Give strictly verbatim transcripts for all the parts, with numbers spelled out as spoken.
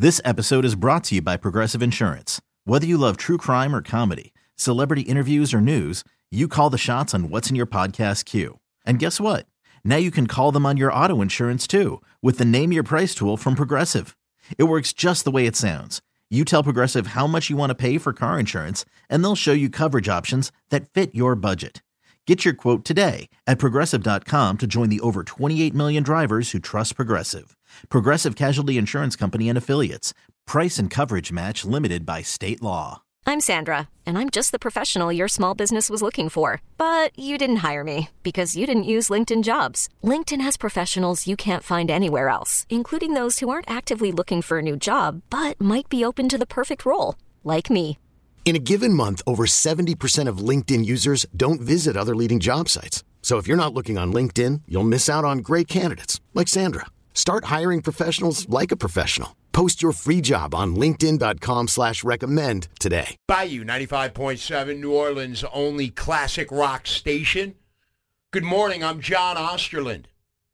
This episode is brought to you by Progressive Insurance. Whether you love true crime or comedy, celebrity interviews or news, you call the shots on what's in your podcast queue. And guess what? Now you can call them on your auto insurance too with the Name Your Price tool from Progressive. It works just the way it sounds. You tell Progressive how much you want to pay for car insurance, and they'll show you coverage options that fit your budget. Get your quote today at Progressive dot com to join the over twenty-eight million drivers who trust Progressive. Progressive Casualty Insurance Company and Affiliates. Price and coverage match limited by state law. I'm Sandra, and I'm just the professional your small business was looking for. But you didn't hire me because you didn't use LinkedIn Jobs. LinkedIn has professionals you can't find anywhere else, including those who aren't actively looking for a new job, but might be open to the perfect role, like me. In a given month, over seventy percent of LinkedIn users don't visit other leading job sites. So if you're not looking on LinkedIn, you'll miss out on great candidates like Sandra. Start hiring professionals like a professional. Post your free job on linkedin dot com slash recommend today. Bayou ninety-five point seven, New Orleans' only classic rock station. Good morning, I'm John Osterland.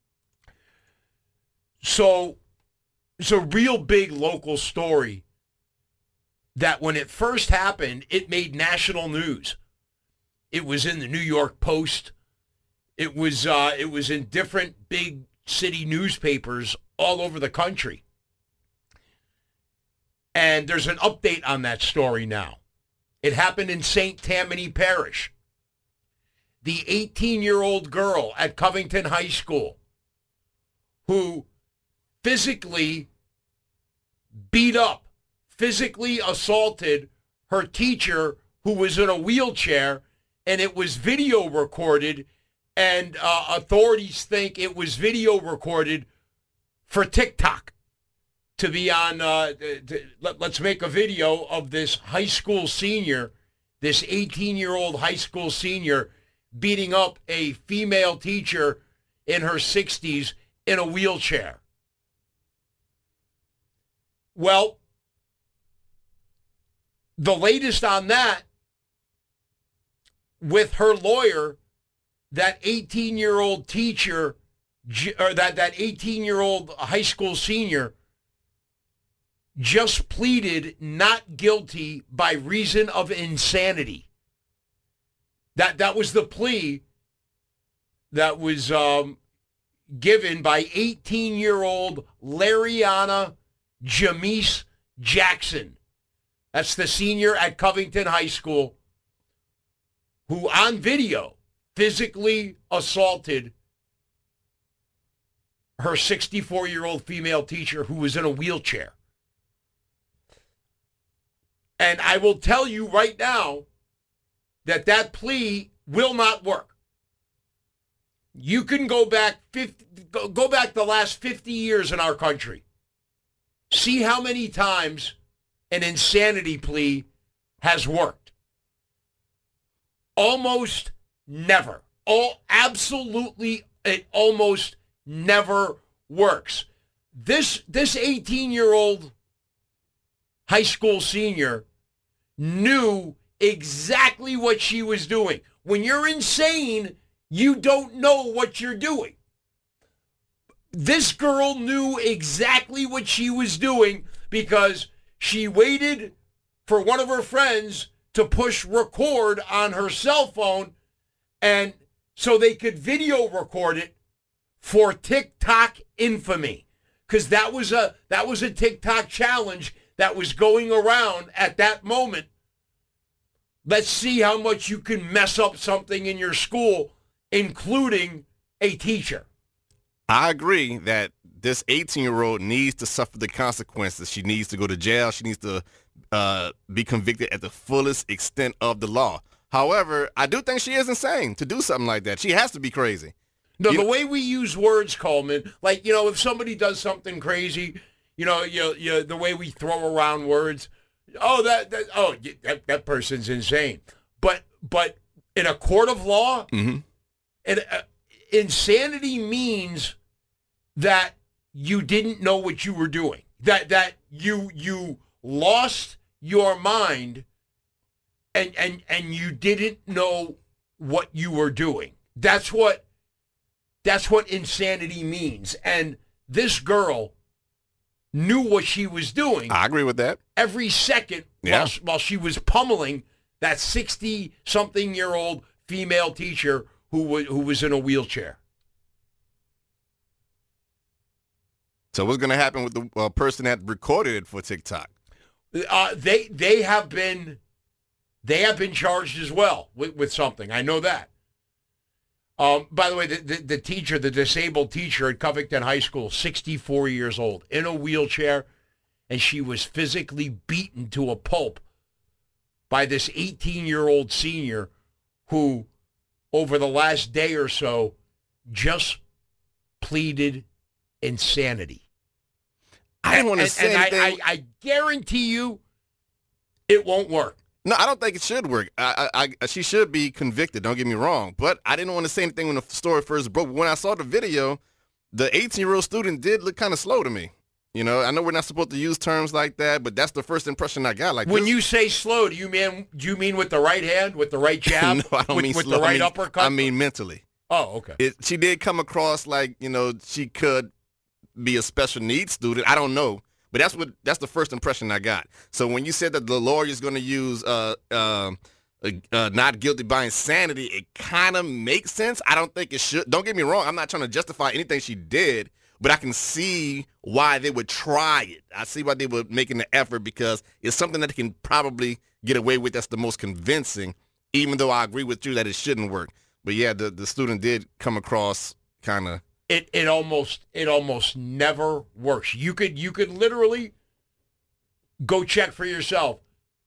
So, it's a real big local story that when it first happened, it made national news. It was in the New York Post. It was uh, it was in different big city newspapers all over the country. And there's an update on that story now. It happened in Saint Tammany Parish. The eighteen-year-old girl at Covington High School who physically beat up, physically assaulted her teacher who was in a wheelchair, and it was video recorded, and uh, authorities think it was video recorded for TikTok to be on, uh, to, let, let's make a video of this high school senior, this eighteen-year-old high school senior beating up a female teacher in her sixties in a wheelchair. Well, the latest on that, with her lawyer, that eighteen-year-old teacher, or that, that eighteen-year-old high school senior just pleaded not guilty by reason of insanity. That that was the plea that was um, given by eighteen-year-old Lariana Jamise Jackson. That's the senior at Covington High School who, on video, physically assaulted her sixty-four-year-old female teacher who was in a wheelchair. And I will tell you right now that that plea will not work. You can go back fifty, go, go back the last fifty years in our country. See how many times an insanity plea has worked. Almost never. All absolutely, it almost never works. This this eighteen-year-old high school senior knew exactly what she was doing. When you're insane, you don't know what you're doing. This girl knew exactly what she was doing because she waited for one of her friends to push record on her cell phone, and so they could video record it for TikTok infamy, because that was a that was a TikTok challenge that was going around at that moment. Let's see how much you can mess up something in your school, including a teacher. I agree that this eighteen-year-old needs to suffer the consequences. She needs to go to jail. She needs to uh, be convicted at the fullest extent of the law. However, I do think she is insane to do something like that. She has to be crazy. No, you the know, way we use words, Coleman, like, you know, if somebody does something crazy, you know, you, you, the way we throw around words, oh, that, that oh, that, that person's insane. But but in a court of law, mm-hmm. and uh, insanity means that you didn't know what you were doing. That that you you lost your mind and and and you didn't know what you were doing. That's what that's what insanity means. And this girl knew what she was doing. I agree with that. Every second Yeah. while, while she was pummeling that sixty-something-year-old female teacher who was, who was in a wheelchair. So what's going to happen with the uh, person that recorded it for TikTok? Uh, they they have been they have been charged as well with, with something. I know that. Um, by the way, the, the, the teacher, the disabled teacher at Covington High School, sixty-four years old, in a wheelchair, and she was physically beaten to a pulp by this eighteen-year-old senior who, over the last day or so, just pleaded insanity. I didn't want to and, say and anything. I, I, I guarantee you it won't work. No, I don't think it should work. I, I, I, she should be convicted, don't get me wrong. But I didn't want to say anything when the story first broke. But when I saw the video, the eighteen-year-old student did look kind of slow to me. You know, I know we're not supposed to use terms like that, but that's the first impression I got. Like When this, you say slow, do you mean do you mean with the right hand, with the right jab, no, I don't with, mean with slow. the right I mean, uppercut? I mean mentally. Oh, okay. It, she did come across like, you know, she could be a special needs student. I don't know. But that's what that's the first impression I got. So when you said that the lawyer is going to use uh, uh, uh, not guilty by insanity, it kind of makes sense. I don't think it should. Don't get me wrong. I'm not trying to justify anything she did, but I can see why they would try it. I see why they were making the effort because it's something that they can probably get away with that's the most convincing, even though I agree with you that it shouldn't work. But, yeah, the, the student did come across kind of. It it almost it almost never works. You could you could literally go check for yourself.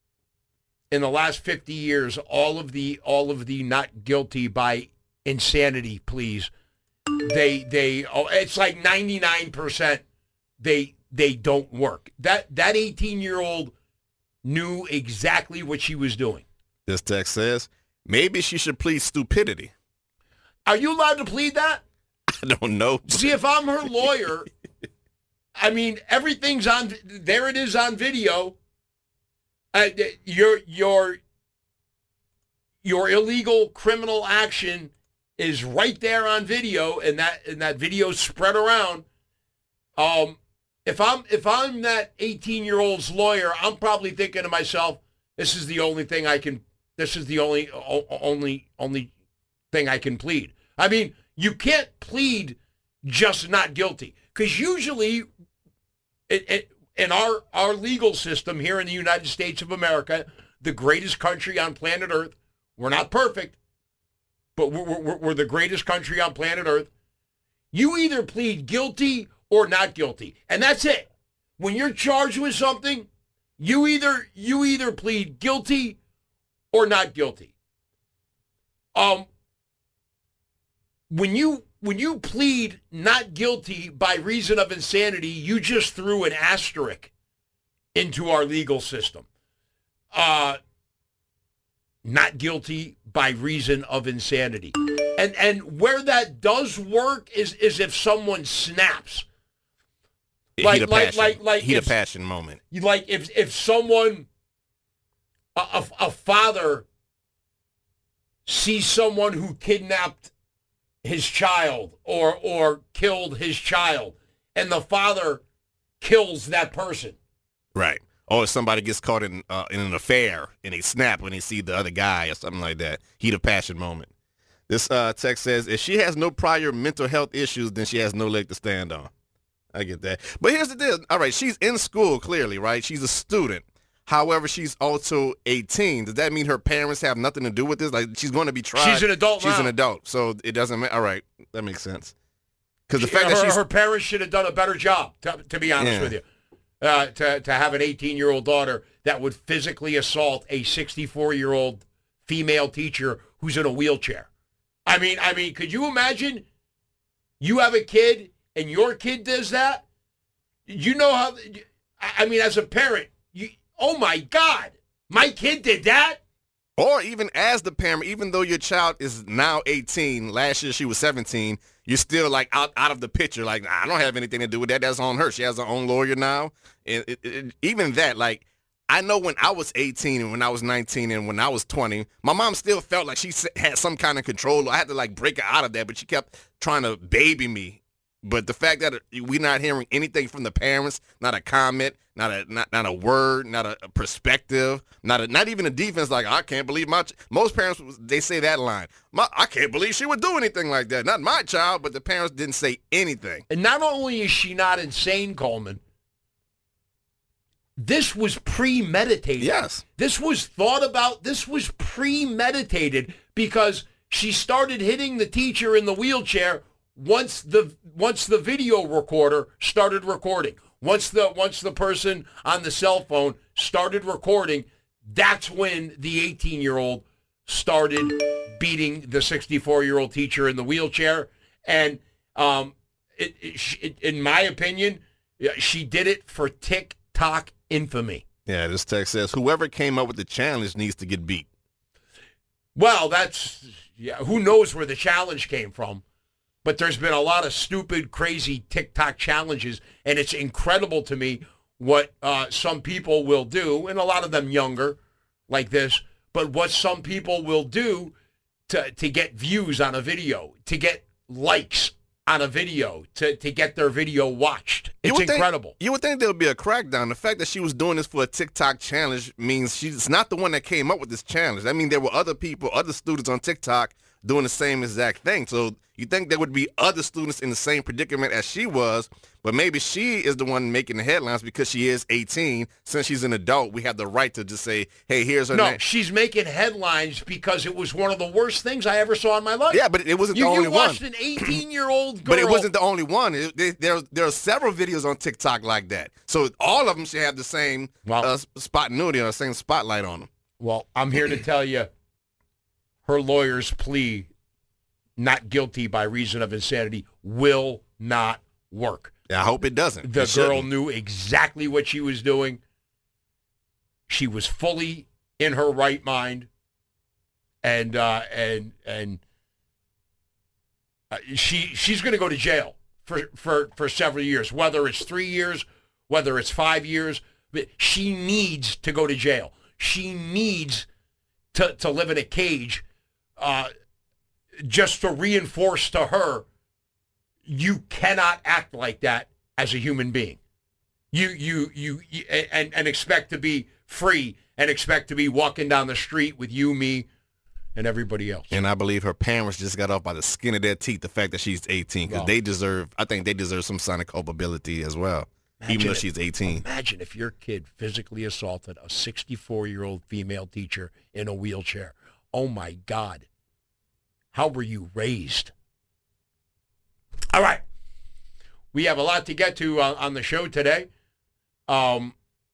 In the last fifty years, all of the all of the not guilty by insanity pleas, they they oh, it's like ninety-nine percent they they don't work. That that eighteen-year-old knew exactly what she was doing. This text says maybe she should plead stupidity. Are you allowed to plead that? I don't know. See, if I'm her lawyer, I mean, everything's on, there it is on video. Uh, your, your, your illegal criminal action is right there on video, and that, and that video spread around. Um, if I'm, if I'm that eighteen-year-old's lawyer, I'm probably thinking to myself, this is the only thing I can, this is the only, o- only, only thing I can plead. I mean, you can't plead just not guilty because usually it, it, in our, our legal system here in the United States of America, the greatest country on planet Earth, we're not perfect, but we're, we're, we're the greatest country on planet Earth. You either plead guilty or not guilty, and that's it. When you're charged with something, you either you either plead guilty or not guilty. Um. When you when you plead not guilty by reason of insanity, you just threw an asterisk into our legal system. Uh, not guilty by reason of insanity. And and where that does work is is if someone snaps. Like, heat of like, passion. like, like heat if, of passion moment. Like if if someone, a, a, a father sees someone who kidnapped his child or or killed his child, and the father kills that person. Right. Or if somebody gets caught in uh, in an affair and they snap when they see the other guy or something like that. Heat of passion moment. This uh, text says, if she has no prior mental health issues, then she has no leg to stand on. I get that. But here's the deal. All right, she's in school, clearly, right? She's a student. However, she's also eighteen. Does that mean her parents have nothing to do with this? Like, she's going to be tried. She's an adult She's now. an adult. So it doesn't matter. All right. That makes sense. Because the She, fact her, that she's... her parents should have done a better job, to, to be honest Yeah. with you. Uh, to, to have an eighteen-year-old daughter that would physically assault a sixty-four-year-old female teacher who's in a wheelchair. I mean, I mean, could you imagine you have a kid and your kid does that? You know how, I mean, as a parent, you, oh my God, my kid did that? Or even as the parent, even though your child is now eighteen, last year she was seventeen, you're still like out, out of the picture. Like, I don't have anything to do with that. That's on her. She has her own lawyer now. And it, it, even that, like, I know when I was eighteen and when I was nineteen and when I was twenty, my mom still felt like she had some kind of control. I had to, like, break her out of that, but she kept trying to baby me But the fact that we're not hearing anything from the parents, not a comment, not a not, not a word, not a, a perspective, not a, not even a defense like, I can't believe my ch-. Most parents, they say that line. My, I can't believe she would do anything like that. Not my child, but the parents didn't say anything. And not only is she not insane, Coleman, this was premeditated. Yes. This was thought about. This was premeditated because she started hitting the teacher in the wheelchair once the once the video recorder started recording. Once the once the person on the cell phone started recording, that's when the eighteen-year-old started beating the sixty-four-year-old teacher in the wheelchair. And um, it, it, it, in my opinion, she did it for TikTok infamy. Yeah, this text says, whoever came up with the challenge needs to get beat. Well, that's, yeah, who knows where the challenge came from. But there's been a lot of stupid, crazy TikTok challenges, and it's incredible to me what uh, some people will do, and a lot of them younger like this, but what some people will do to, to get views on a video, to get likes on a video, to, to get their video watched. It's you incredible. Think, you would think there would be a crackdown. The fact that she was doing this for a TikTok challenge means she's not the one that came up with this challenge. I mean, there were other people, other students on TikTok doing the same exact thing. So you think there would be other students in the same predicament as she was, but maybe she is the one making the headlines because she is eighteen. Since she's an adult, we have the right to just say, hey, here's her No, name. she's making headlines because it was one of the worst things I ever saw in my life. Yeah, but it wasn't you, the only you one. watched an eighteen-year-old girl. But it wasn't the only one. It, there, there, there are several videos on TikTok like that. So all of them should have the same well, uh, spotnuity or the same spotlight on them. Well, I'm here to tell you her lawyer's plea, not guilty by reason of insanity, will not work. Yeah, I hope it doesn't. The it girl shouldn't. knew exactly what she was doing. She was fully in her right mind, and uh, and and uh, she she's going to go to jail for, for, for several years, whether it's three years, whether it's five years. But she needs to go to jail. She needs to to live in a cage, uh, just to reinforce to her, you cannot act like that as a human being. You, you, you, you and, and expect to be free and expect to be walking down the street with you, me, and everybody else. And I believe her parents just got off by the skin of their teeth the fact that she's eighteen, because Well, they deserve, I think they deserve some sign of culpability as well, even though if- she's eighteen. Imagine if your kid physically assaulted a sixty-four-year-old female teacher in a wheelchair. Oh, my God. How were you raised? All right. We have a lot to get to uh, on the show today. Um,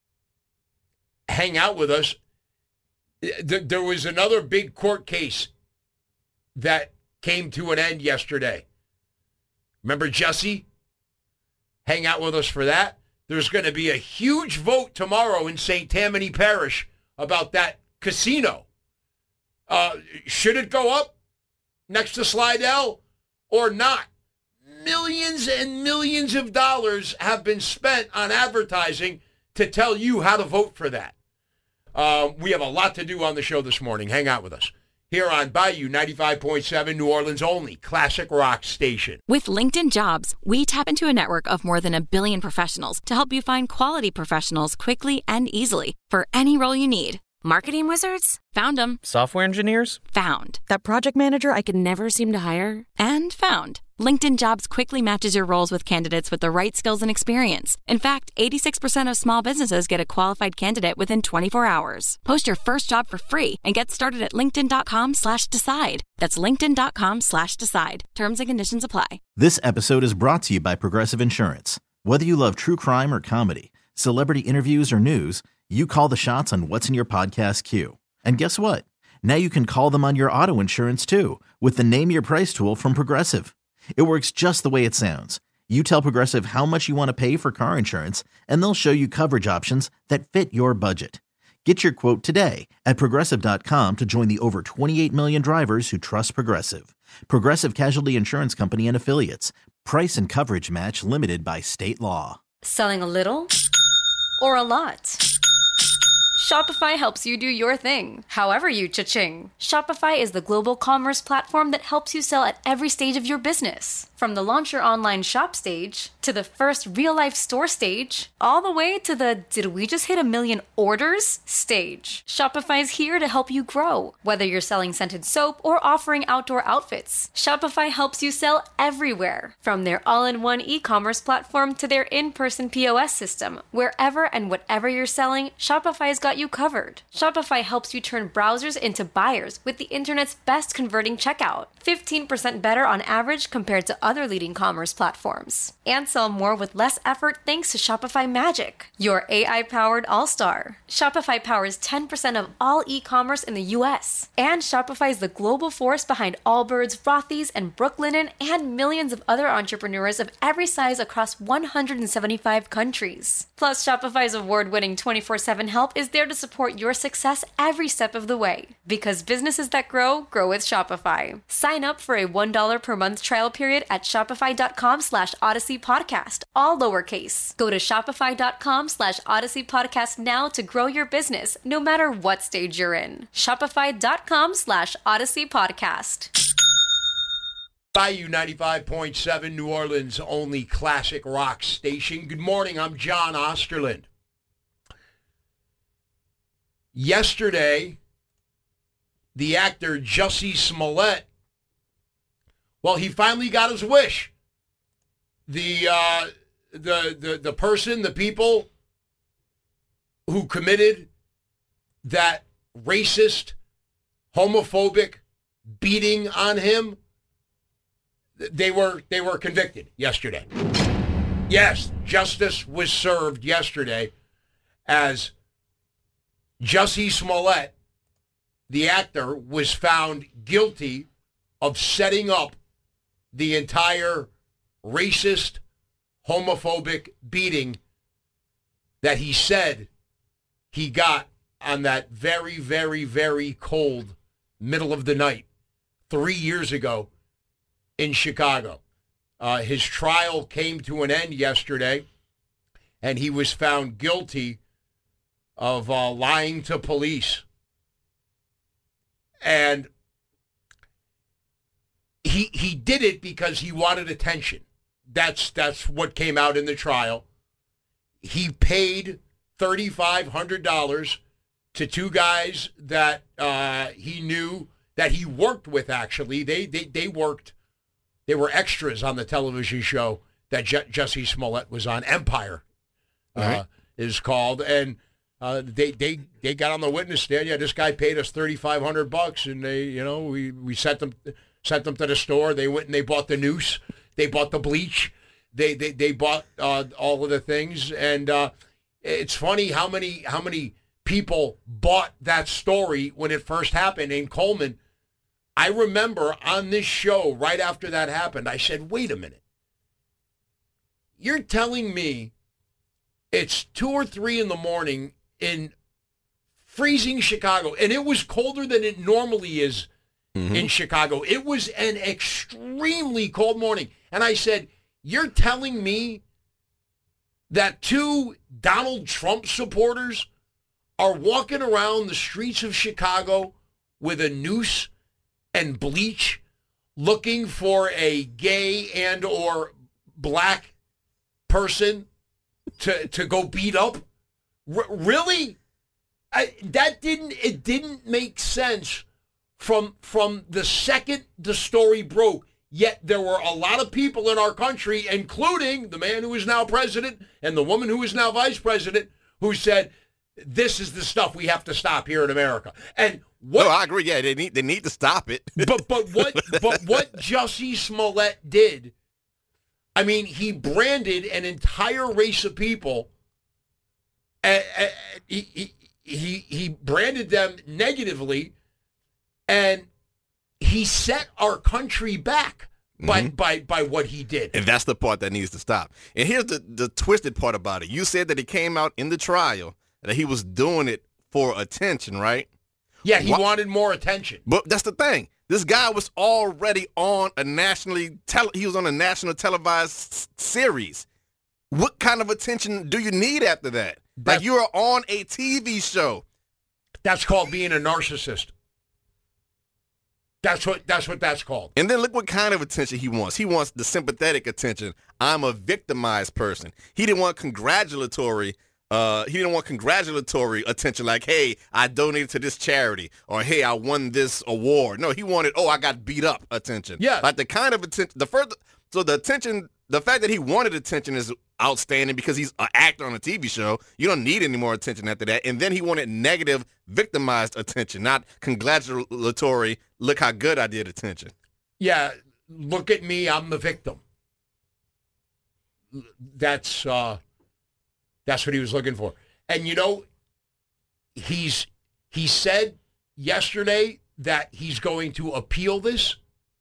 hang out with us. Th- there was another big court case that came to an end yesterday. Remember Jesse? Hang out with us for that. There's going to be a huge vote tomorrow in Saint Tammany Parish about that casino. Uh, should it go up next to Slidell or not? Millions and millions of dollars have been spent on advertising to tell you how to vote for that. Uh, we have a lot to do on the show this morning. Hang out with us here on Bayou ninety-five point seven, New Orleans' only classic rock station. With LinkedIn Jobs, we tap into a network of more than a billion professionals to help you find quality professionals quickly and easily for any role you need. Marketing wizards? Found them. Software engineers? Found. That project manager I could never seem to hire? And found. LinkedIn Jobs quickly matches your roles with candidates with the right skills and experience. In fact, eighty-six percent of small businesses get a qualified candidate within twenty-four hours. Post your first job for free and get started at linkedin.com slash decide. That's linkedin.com slash decide. Terms and conditions apply. This episode is brought to you by Progressive Insurance. Whether you love true crime or comedy, celebrity interviews or news, you call the shots on what's in your podcast queue. And guess what? Now you can call them on your auto insurance too with the Name Your Price tool from Progressive. It works just the way it sounds. You tell Progressive how much you want to pay for car insurance, and they'll show you coverage options that fit your budget. Get your quote today at Progressive dot com to join the over twenty-eight million drivers who trust Progressive. Progressive Casualty Insurance Company and Affiliates. Price and coverage match limited by state law. Selling a little or a lot? Shopify helps you do your thing, however you cha-ching. Shopify is the global commerce platform that helps you sell at every stage of your business. From the launch your online shop stage, to the first real-life store stage, all the way to the did we just hit a million orders stage. Shopify's here to help you grow. Whether you're selling scented soap or offering outdoor outfits, Shopify helps you sell everywhere. From their all-in-one e-commerce platform to their in-person P O S system, wherever and whatever you're selling, Shopify's got you covered. Shopify helps you turn browsers into buyers with the internet's best converting checkout. fifteen percent better on average compared to other leading commerce platforms. And sell more with less effort thanks to Shopify Magic, your A I-powered all-star. Shopify powers ten percent of all e-commerce in the U S. And Shopify is the global force behind Allbirds, Rothy's, and Brooklinen, and millions of other entrepreneurs of every size across one hundred seventy-five countries. Plus, Shopify's award-winning twenty-four seven help is there to support your success every step of the way. Because businesses that grow, grow with Shopify. Sign up for a one dollar per month trial period at shopify.com slash Odyssey Podcast, all lowercase. Go to shopify.com slash Odyssey Podcast now to grow your business, no matter what stage you're in. Shopify.com slash Odyssey Podcast. Bayou ninety-five point seven, New Orleans' only classic rock station. Good morning, I'm John Osterland. Yesterday, the actor Jussie Smollett, well, he finally got his wish. The, uh, the, the, the person, the people who committed that racist, homophobic beating on him, They were they were convicted yesterday. Yes, justice was served yesterday as Jussie Smollett, the actor, was found guilty of setting up the entire racist, homophobic beating that he said he got on that very, very, very cold middle of the night three years ago in Chicago. Uh, his trial came to an end yesterday, and he was found guilty of uh, lying to police. And he he did it because he wanted attention. That's that's what came out in the trial. He paid three thousand five hundred dollars to two guys that uh, he knew, that he worked with, actually. They they they worked. They were extras on the television show that J- Jussie Smollett was on. Empire uh, right. is called, and uh, they they they got on the witness stand. Yeah, this guy paid us thirty five hundred bucks, and they, you know, we we sent them sent them to the store. They went and they bought the noose. They bought the bleach. They they they bought uh, all of the things, and uh, it's funny how many how many people bought that story when it first happened in Coleman. I remember on this show, right after that happened, I said, wait a minute. You're telling me it's two or three in the morning in freezing Chicago, and it was colder than it normally is mm-hmm. in Chicago. It was an extremely cold morning. And I said, you're telling me that two Donald Trump supporters are walking around the streets of Chicago with a noose and bleach, looking for a gay and or black person to to go beat up? R- really? I, that didn't it didn't make sense from from the second the story broke. Yet there were a lot of people in our country, including the man who is now president and the woman who is now vice president, who said, this is the stuff we have to stop here in America. And what, no, I agree. Yeah, they need they need to stop it. but but what but what Jussie Smollett did, I mean, he branded an entire race of people. Uh, uh, he, he he branded them negatively, and he set our country back by mm-hmm. by by what he did. And that's the part that needs to stop. And here's the the twisted part about it. You said that it came out in the trial that he was doing it for attention, right? Yeah, he Why? wanted more attention. But that's the thing. This guy was already on a nationally tele- he was on a national televised s- series. What kind of attention do you need after that? That's, like, you are on a T V show. That's called being a narcissist. That's what that's what that's called. And then look what kind of attention he wants. He wants the sympathetic attention. I'm a victimized person. He didn't want congratulatory uh, he didn't want congratulatory attention like, hey, I donated to this charity, or hey, I won this award. No, he wanted, oh, I got beat up attention. Yeah. Like the kind of attention, the further, so the attention, the fact that he wanted attention is outstanding because he's an actor on a T V show. You don't need any more attention after that. And then he wanted negative, victimized attention, not congratulatory, look how good I did attention. Yeah, look at me, I'm the victim. That's uh, that's what he was looking for. And you know, he's he said yesterday that he's going to appeal this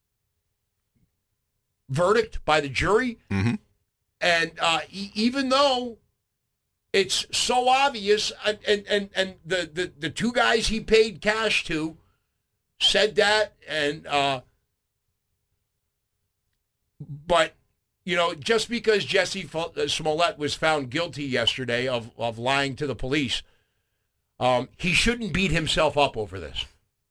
verdict by the jury. Mm-hmm. And uh, e- even though it's so obvious, and and, and, and the, the, the two guys he paid cash to said that, and uh, but, you know, just because Jesse Smollett was found guilty yesterday of, of lying to the police, um, he shouldn't beat himself up over this.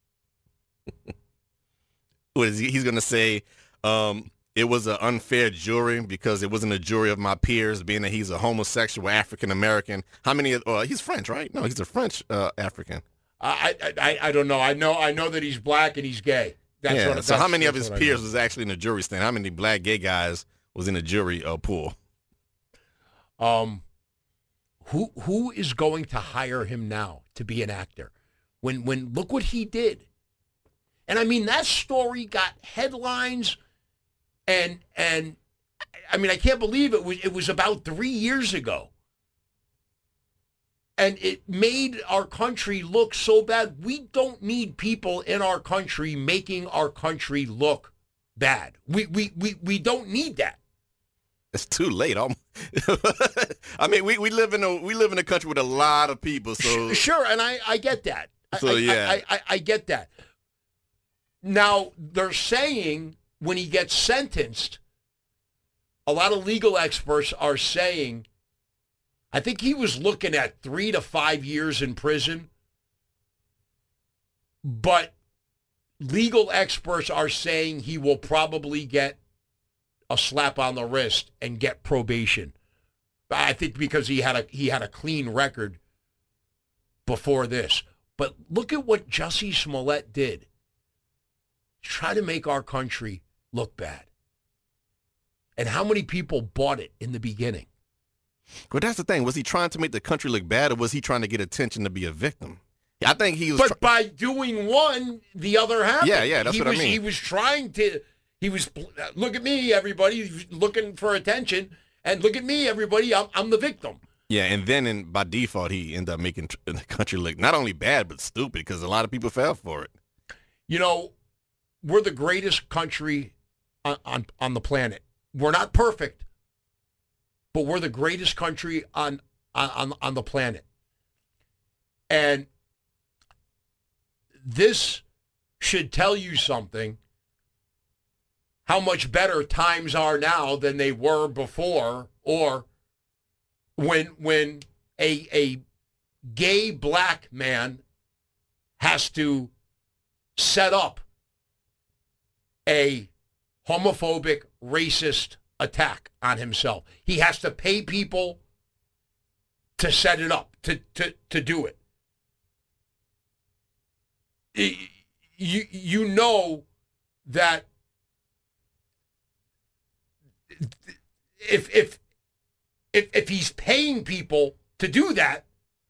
What is he? He's going to say, um, it was an unfair jury because it wasn't a jury of my peers, being that he's a homosexual African-American. How many, uh, he's French, right? No, he's a French uh, African. I, I I don't know. I know I know that he's black and he's gay. That's yeah, what, so that's, how many of his what peers was actually in the jury stand? How many black gay guys was in the jury uh, pool? Um, who who is going to hire him now to be an actor? When when look what he did. And I mean, that story got headlines. And and I mean, I can't believe it was it was about three years ago. And it made our country look so bad. We don't need people in our country making our country look bad. We we we, we don't need that. It's too late. I mean, we, we live in a we live in a country with a lot of people. So sure, and I, I get that. So I, yeah, I, I, I get that. Now they're saying, when he gets sentenced, a lot of legal experts are saying, I think he was looking at three to five years in prison, but legal experts are saying he will probably get a slap on the wrist and get probation. I think because he had a he had a clean record before this. But look at what Jussie Smollett did. Try to make our country look bad. And how many people bought it in the beginning? Well, that's the thing. Was he trying to make the country look bad, or was he trying to get attention to be a victim? I think he was. But tr- by doing one, the other happened. Yeah, yeah, that's he what was, I mean. He was trying to, he was, look at me, everybody, he was looking for attention, and look at me, everybody, I'm, I'm the victim. Yeah, and then in, by default, he ended up making tr- the country look not only bad, but stupid, because a lot of people fell for it. You know, we're the greatest country on, on, on the planet. We're not perfect, but we're the greatest country on, on, on the planet. And this should tell you something, how much better times are now than they were before, or when when a a gay black man has to set up a homophobic, racist attack on himself. He has to pay people to set it up, to to, to do it. You you know that if if if if he's paying people to do that,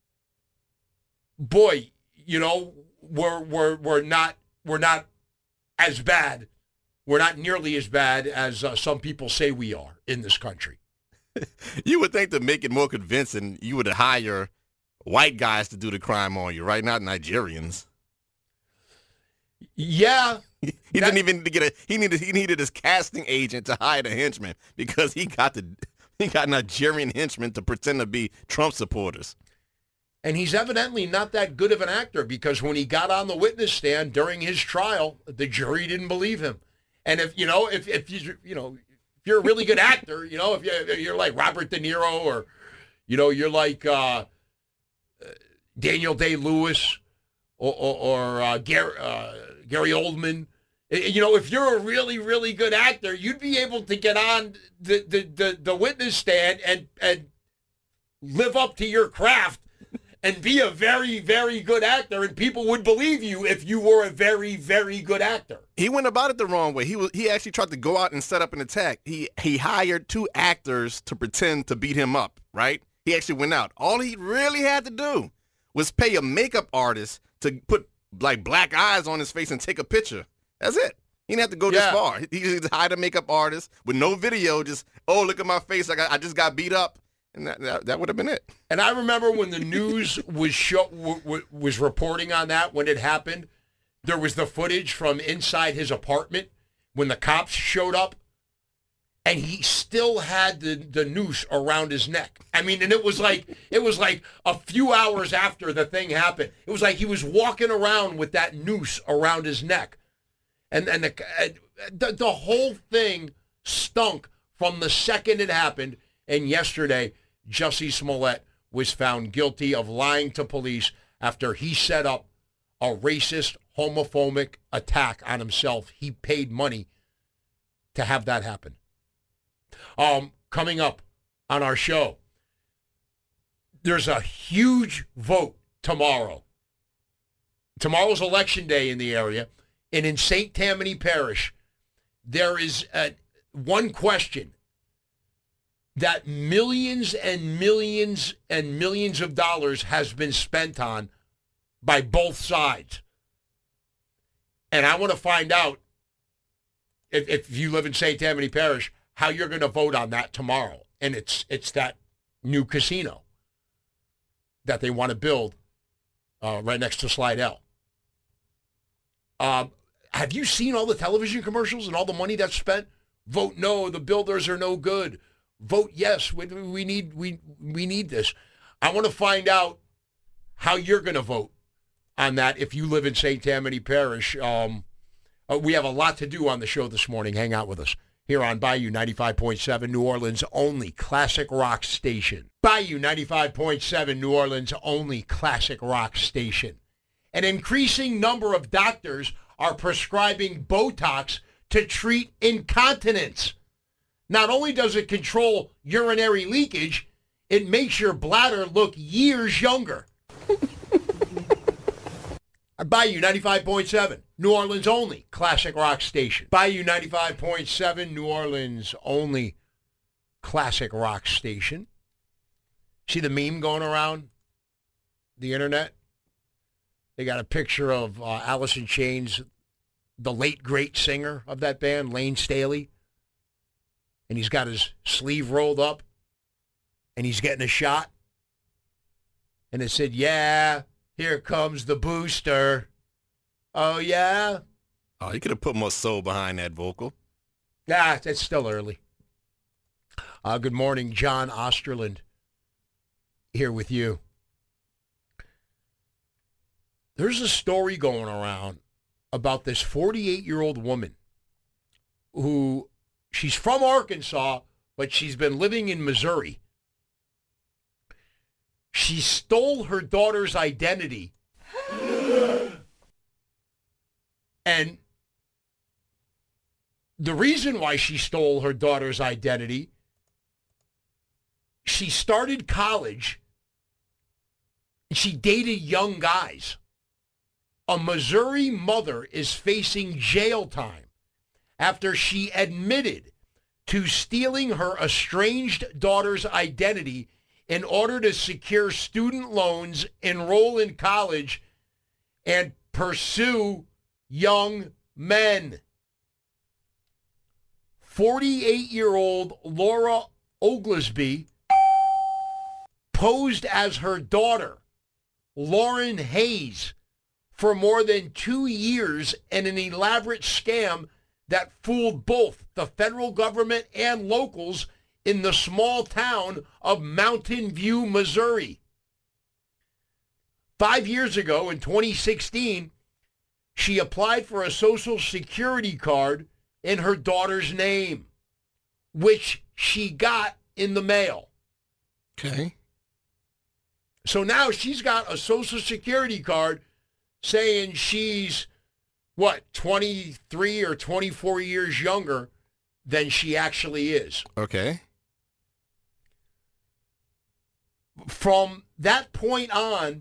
boy, you know, we're we're we're not we're not as bad. We're not nearly as bad as uh, some people say we are in this country. You would think to make it more convincing, you would hire white guys to do the crime on you, right? Not Nigerians. Yeah. He that, didn't even get a. He needed. He needed his casting agent to hire the henchman because he got the. He got Nigerian henchmen to pretend to be Trump supporters. And he's evidently not that good of an actor, because when he got on the witness stand during his trial, the jury didn't believe him. And if you know, if if you you know, if you're a really good actor, you know, if you're, if you're like Robert De Niro, or you know, you're like uh, Daniel Day-Lewis, or, or, or uh, Gary, uh, Gary Oldman. You know, if you're a really, really good actor, you'd be able to get on the, the, the, the witness stand and, and live up to your craft and be a very, very good actor, and people would believe you if you were a very, very good actor. He went about it the wrong way. He was he actually tried to go out and set up an attack. He he hired two actors to pretend to beat him up, right? He actually went out. All he really had to do was pay a makeup artist to put like black eyes on his face and take a picture. That's it. He didn't have to go Yeah. this far. He just hired a makeup artist with no video, just, oh, look at my face. I, got, I just got beat up. And that, that, that would have been it. And I remember when the news was show, w- w- was reporting on that when it happened, there was the footage from inside his apartment when the cops showed up, and he still had the, the noose around his neck. I mean, and it was like it was like a few hours after the thing happened. It was like he was walking around with that noose around his neck, and and the and the, the whole thing stunk from the second it happened. And yesterday, Jussie Smollett was found guilty of lying to police after he set up a racist, homophobic attack on himself. He paid money to have that happen. Um, coming up on our show, there's a huge vote tomorrow. Tomorrow's election day in the area, and in Saint Tammany Parish, there is a, one question that millions and millions and millions of dollars has been spent on by both sides. And I want to find out, if, if you live in Saint Tammany Parish, how you're going to vote on that tomorrow. And it's it's that new casino that they want to build uh, right next to Slidell. Um, have you seen all the television commercials and all the money that's spent? Vote no, the builders are no good. Vote yes, we, we need we we need this. I want to find out how you're going to vote on that if you live in Saint Tammany Parish. Um, uh, we have a lot to do on the show this morning. Hang out with us here on Bayou ninety-five point seven, New Orleans' only classic rock station. Bayou ninety-five point seven, New Orleans' only classic rock station. An increasing number of doctors are prescribing Botox to treat incontinence. Not only does it control urinary leakage, it makes your bladder look years younger. Bayou ninety-five point seven, New Orleans' only classic rock station. Bayou ninety-five point seven, New Orleans' only classic rock station. See the meme going around the internet? They got a picture of uh, Alice in Chains, the late great singer of that band, Lane Staley. And he's got his sleeve rolled up, and he's getting a shot. And it said, yeah, here comes the booster. Oh, yeah? Oh, you could have put more soul behind that vocal. Yeah, it's still early. Uh, good morning, John Osterland, here with you. There's a story going around about this forty-eight-year-old woman who, she's from Arkansas, but she's been living in Missouri. She stole her daughter's identity. And the reason why she stole her daughter's identity, she started college and she dated young guys. A Missouri mother is facing jail time after she admitted to stealing her estranged daughter's identity in order to secure student loans, enroll in college, and pursue young men. forty-eight-year-old Laura Oglesby posed as her daughter, Lauren Hayes, for more than two years in an elaborate scam that fooled both the federal government and locals in the small town of Mountain View, Missouri. Five years ago, in twenty sixteen, she applied for a Social Security card in her daughter's name, which she got in the mail. Okay. So now she's got a Social Security card saying she's, what, twenty-three or twenty-four years younger than she actually is. Okay. From that point on,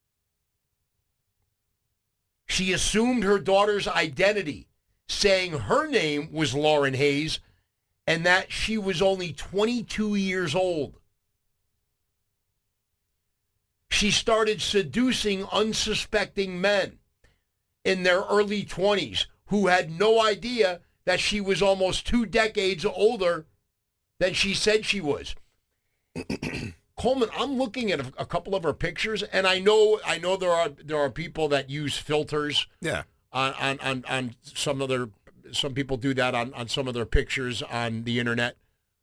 she assumed her daughter's identity, saying her name was Lauren Hayes and that she was only twenty-two years old. She started seducing unsuspecting men in their early twenties who had no idea that she was almost two decades older than she said she was. Coleman, I'm looking at a, a couple of her pictures, and I know I know there are there are people that use filters. Yeah. On on on, on some of their some people do that on, on some of their pictures on the internet.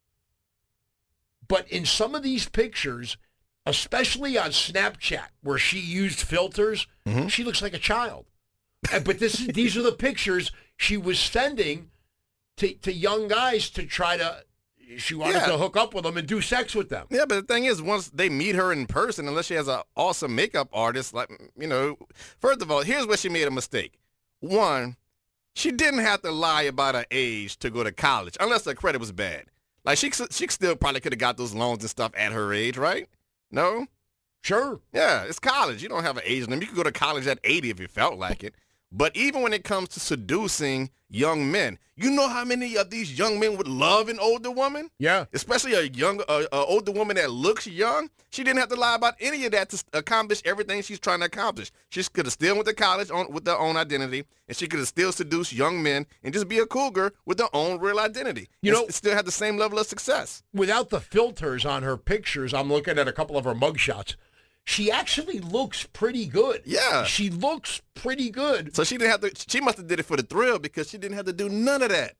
But in some of these pictures, especially on Snapchat, where she used filters, mm-hmm. she looks like a child. But this is, these are the pictures she was sending to to young guys to try to. She wanted yeah. to hook up with them and do sex with them. Yeah, but the thing is, once they meet her in person, unless she has an awesome makeup artist, like, you know, first of all, here's where she made a mistake. One, she didn't have to lie about her age to go to college, unless her credit was bad. Like, she she still probably could have got those loans and stuff at her age, right? No? Sure. Yeah, it's college. You don't have an age limit. You could go to college at eighty if you felt like it. But even when it comes to seducing young men, you know how many of these young men would love an older woman? Yeah. Especially a young, uh, uh, older woman that looks young. She didn't have to lie about any of that to accomplish everything she's trying to accomplish. She could have still went to college on, with her own identity, and she could have still seduced young men and just be a cougar with her own real identity. You know, still have the same level of success. Without the filters on her pictures, I'm looking at a couple of her mugshots. She actually looks pretty good. Yeah. She looks pretty good. So she didn't have to, she must have did it for the thrill because she didn't have to do none of that.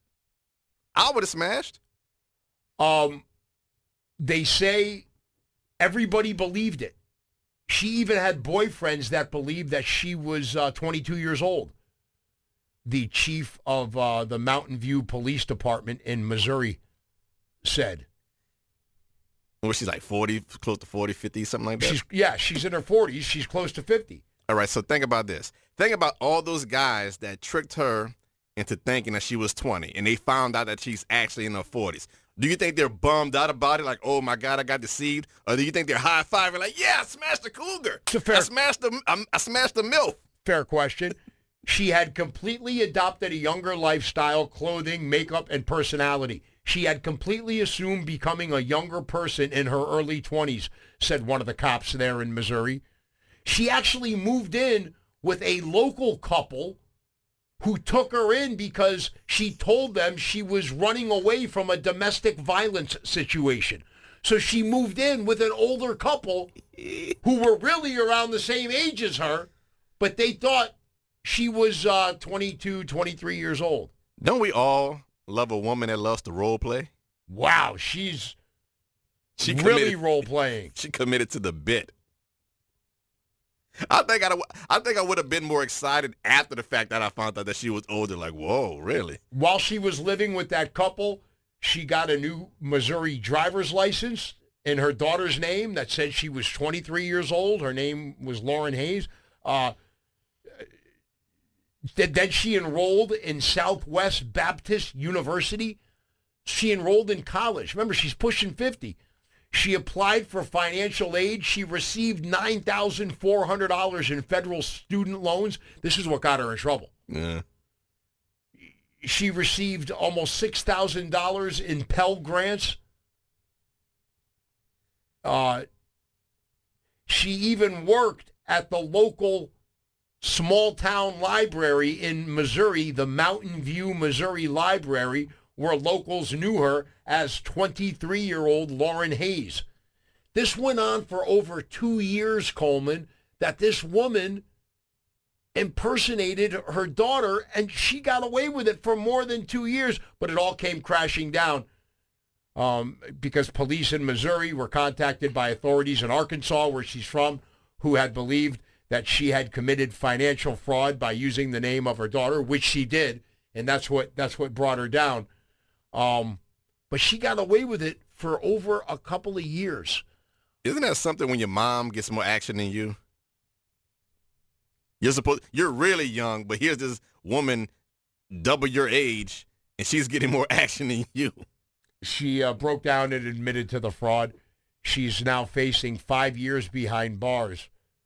I would have smashed. Um, they say everybody believed it. She even had boyfriends that believed that she was uh, twenty-two years old. The chief of uh, the Mountain View Police Department in Missouri said. Well, she's like forty, close to forty, fifty, something like that? She's, yeah, she's in her forties. She's close to fifty. All right, so think about this. Think about all those guys that tricked her into thinking that she was twenty, and they found out that she's actually in her forties. Do you think they're bummed out about it, like, oh, my God, I got deceived? Or do you think they're high-fiving, like, yeah, I smashed the cougar. It's a fair, I smashed the, I, I smashed the MILF. Fair question. She had completely adopted a younger lifestyle, clothing, makeup, and personality. She had completely assumed becoming a younger person in her early twenties, said one of the cops there in Missouri. She actually moved in with a local couple who took her in because she told them she was running away from a domestic violence situation. So she moved in with an older couple who were really around the same age as her, but they thought she was uh, twenty-two, twenty-three years old. Don't we all love a woman that loves to role play? Wow, she's she really role playing. She committed to the bit. I think I, I think I would have been more excited after the fact that I found out that she was older. Like, whoa, really? While she was living with that couple, she got a new Missouri driver's license in her daughter's name that said she was twenty-three years old. Her name was Lauren Hayes. Uh, then she enrolled in Southwest Baptist University. She enrolled in college. Remember, she's pushing fifty. She applied for financial aid. She received nine thousand four hundred dollars in federal student loans. This is what got her in trouble. Yeah. She received almost six thousand dollars in Pell Grants. Uh, she even worked at the local small-town library in Missouri, the Mountain View, Missouri Library, where locals knew her as twenty-three-year-old Lauren Hayes. This went on for over two years, Coleman, that this woman impersonated her daughter, and she got away with it for more than two years, but it all came crashing down um, because police in Missouri were contacted by authorities in Arkansas, where she's from, who had believed that she had committed financial fraud by using the name of her daughter, which she did, and that's what that's what brought her down. Um, but she got away with it for over a couple of years. Isn't that something when your mom gets more action than you? You're supposed, you're really young, but here's this woman double your age, and she's getting more action than you. She uh, broke down and admitted to the fraud. She's now facing five years behind bars.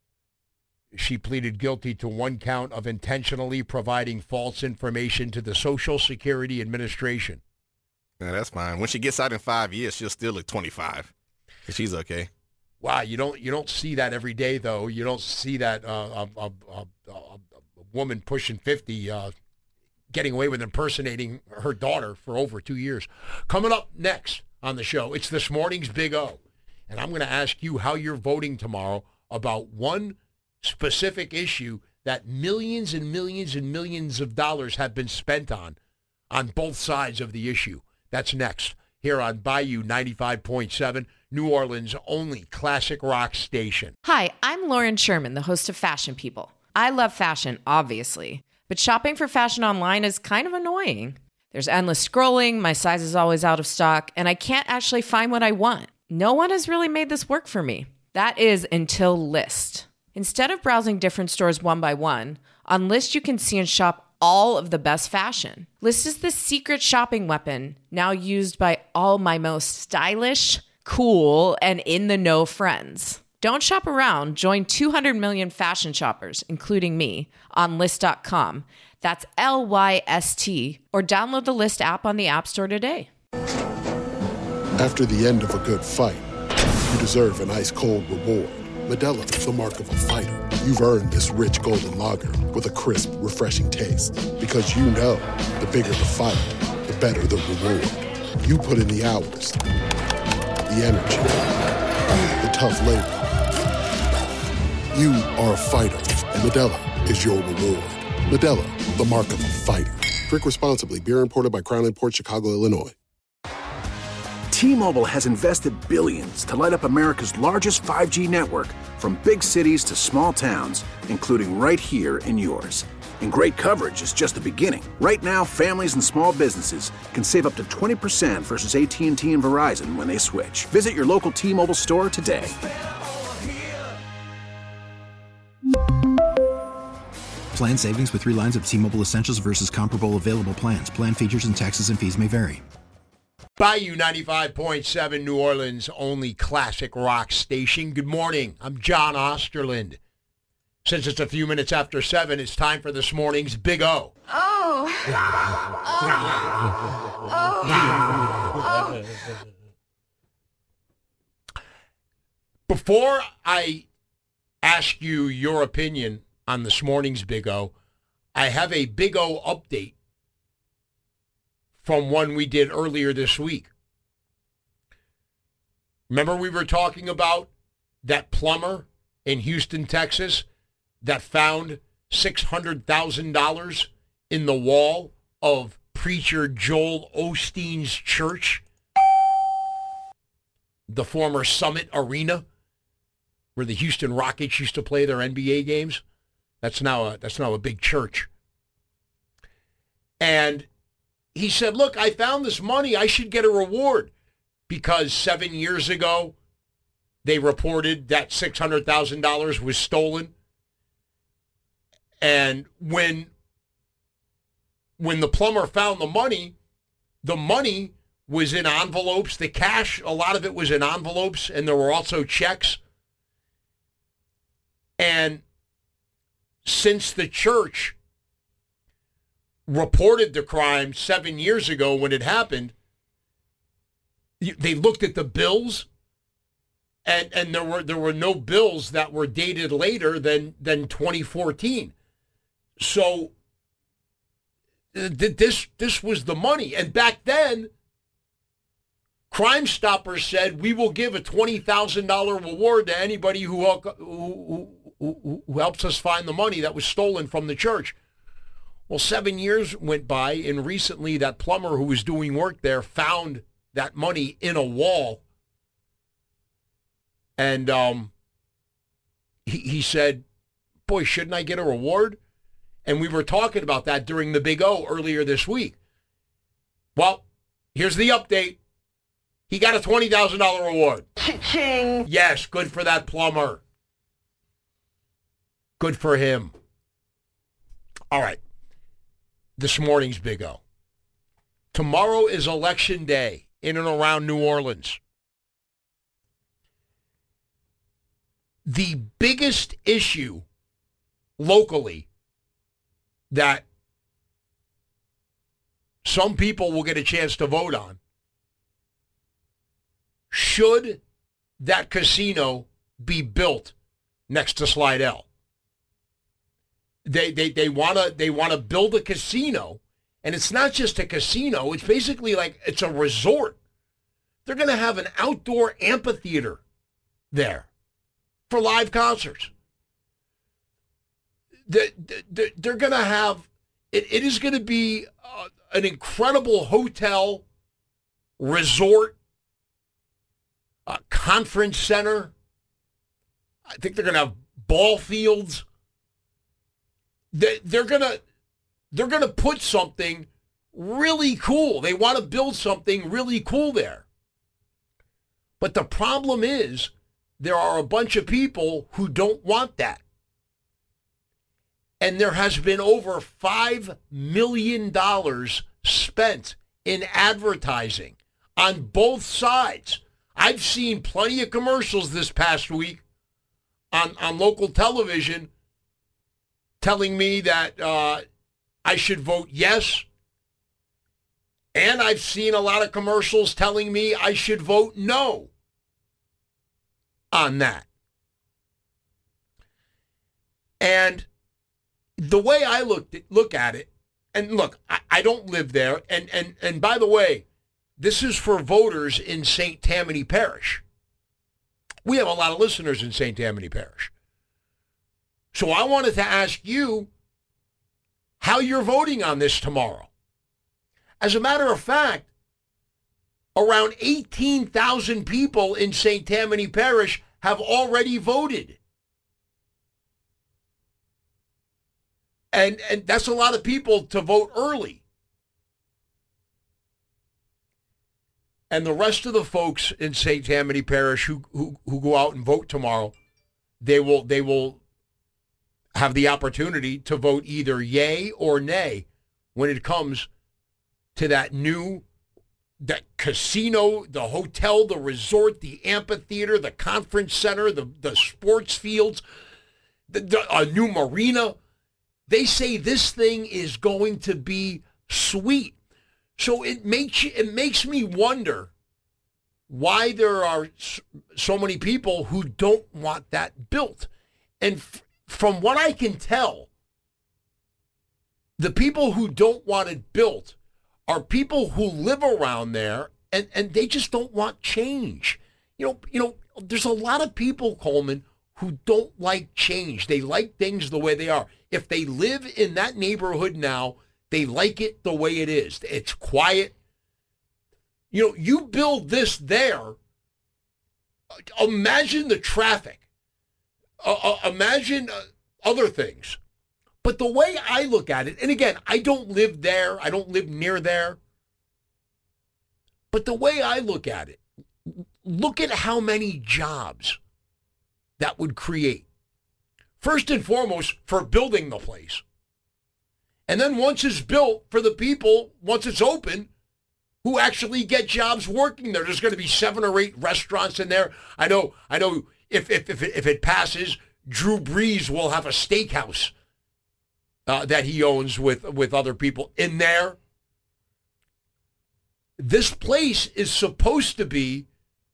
She pleaded guilty to one count of intentionally providing false information to the Social Security Administration. Yeah, that's fine. When she gets out in five years, she'll still look twenty-five. She's okay. Wow, you don't you don't see that every day, though. You don't see that uh, a, a, a, a woman pushing fifty uh, getting away with impersonating her daughter for over two years. Coming up next on the show, it's this morning's Big O. And I'm going to ask you how you're voting tomorrow about one specific issue that millions and millions and millions of dollars have been spent on, on both sides of the issue. That's next here on Bayou ninety-five point seven, New Orleans' only classic rock station. Hi, I'm Lauren Sherman, the host of Fashion People. I love fashion, obviously, but shopping for fashion online is kind of annoying. There's endless scrolling, my size is always out of stock, and I can't actually find what I want. No one has really made this work for me. That is until Lyst. Instead of browsing different stores one by one, on Lyst you can see and shop all of the best fashion. Lyst is the secret shopping weapon now used by all my most stylish, cool, and in-the-know friends. Don't shop around. Join two hundred million fashion shoppers, including me, on Lyst dot com. That's L Y S T. Or download the Lyst app on the App Store today. After the end of a good fight, you deserve an ice-cold reward. Modelo is the mark of a fighter. You've earned this rich golden lager with a crisp, refreshing taste. Because you know, the bigger the fight, the better the reward. You put in the hours, the energy, the tough labor. You are a fighter, and Modelo is your reward. Modelo, the mark of a fighter. Drink responsibly. Beer imported by Crown Imports, Chicago, Illinois. T-Mobile has invested billions to light up America's largest five G network, from big cities to small towns, including right here in yours. And great coverage is just the beginning. Right now, families and small businesses can save up to twenty percent versus A T and T and Verizon when they switch. Visit your local T-Mobile store today. Plan savings with three lines of T-Mobile Essentials versus comparable available plans. Plan features and taxes and fees may vary. Bayou ninety-five point seven, New Orleans' only classic rock station. Good morning. I'm John Osterland. Since it's a few minutes after seven, it's time for this morning's Big O. Oh. oh. oh. Before I ask you your opinion on this morning's Big O, I have a Big O update from one we did earlier this week. Remember we were talking about that plumber in Houston, Texas, that found six hundred thousand dollars in the wall of preacher Joel Osteen's church, the former Summit Arena, where the Houston Rockets used to play their N B A games. That's now a, that's now a big church. And he said, look, I found this money. I should get a reward, because seven years ago, they reported that six hundred thousand dollars was stolen. And when, when the plumber found the money, the money was in envelopes. The cash, a lot of it was in envelopes, and there were also checks. And since the church reported the crime seven years ago when it happened, they looked at the bills, and, and there were there were no bills that were dated later than, than twenty fourteen. So th- this this was the money. And back then, Crime Stoppers said, we will give a twenty thousand dollars reward to anybody who, who, who, who helps us find the money that was stolen from the church. Well, seven years went by, and recently that plumber who was doing work there found that money in a wall. And um, he, he said, boy, shouldn't I get a reward? And we were talking about that during the Big O earlier this week. Well, here's the update. He got a twenty thousand dollars reward. Cha-ching. Yes, good for that plumber. Good for him. All right. This morning's Big O. Tomorrow is Election Day in and around New Orleans. The biggest issue locally that some people will get a chance to vote on, should that casino be built next to Slidell? They they they want to they want to build a casino, and it's not just a casino, it's basically like it's a resort. They're going to have an outdoor amphitheater there for live concerts. They're, they're going to have, it, it is going to be uh, an incredible hotel, resort, uh, conference center. I think they're going to have ball fields. They, they're going to, they're going to put something really cool. They want to build something really cool there. But the problem is, there are a bunch of people who don't want that. And there has been over five million dollars spent in advertising on both sides. I've seen plenty of commercials this past week on, on local television telling me that uh, I should vote yes. And I've seen a lot of commercials telling me I should vote no on that. And the way I looked at, look at it, and look, I, I don't live there, and, and, and by the way, this is for voters in Saint Tammany Parish. We have a lot of listeners in Saint Tammany Parish. So I wanted to ask you how you're voting on this tomorrow. As a matter of fact, around eighteen thousand people in Saint Tammany Parish have already voted. And, and that's a lot of people to vote early. And the rest of the folks in Saint Tammany Parish who, who, who go out and vote tomorrow, they will they will have the opportunity to vote either yay or nay when it comes to that new that casino, the hotel, the resort, the amphitheater, the conference center, the, the sports fields, the, the, a new marina. They say this thing is going to be sweet. So it makes you, it makes me wonder why there are so many people who don't want that built. And f- from what I can tell, the people who don't want it built are people who live around there and, and they just don't want change. You know, you know, there's a lot of people, Coleman, who don't like change. They like things the way they are. If they live in that neighborhood now, they like it the way it is. It's quiet. You know, you build this there, imagine the traffic. Uh, uh, imagine uh, other things. But the way I look at it, and again, I don't live there. I don't live near there. But the way I look at it, look at how many jobs that would create. First and foremost, for building the place. And then once it's built, for the people, once it's open, who actually get jobs working there. There's going to be seven or eight restaurants in there. I know, I know if, if, if, it, if it passes, Drew Brees will have a steakhouse uh, that he owns with, with other people in there. This place is supposed to be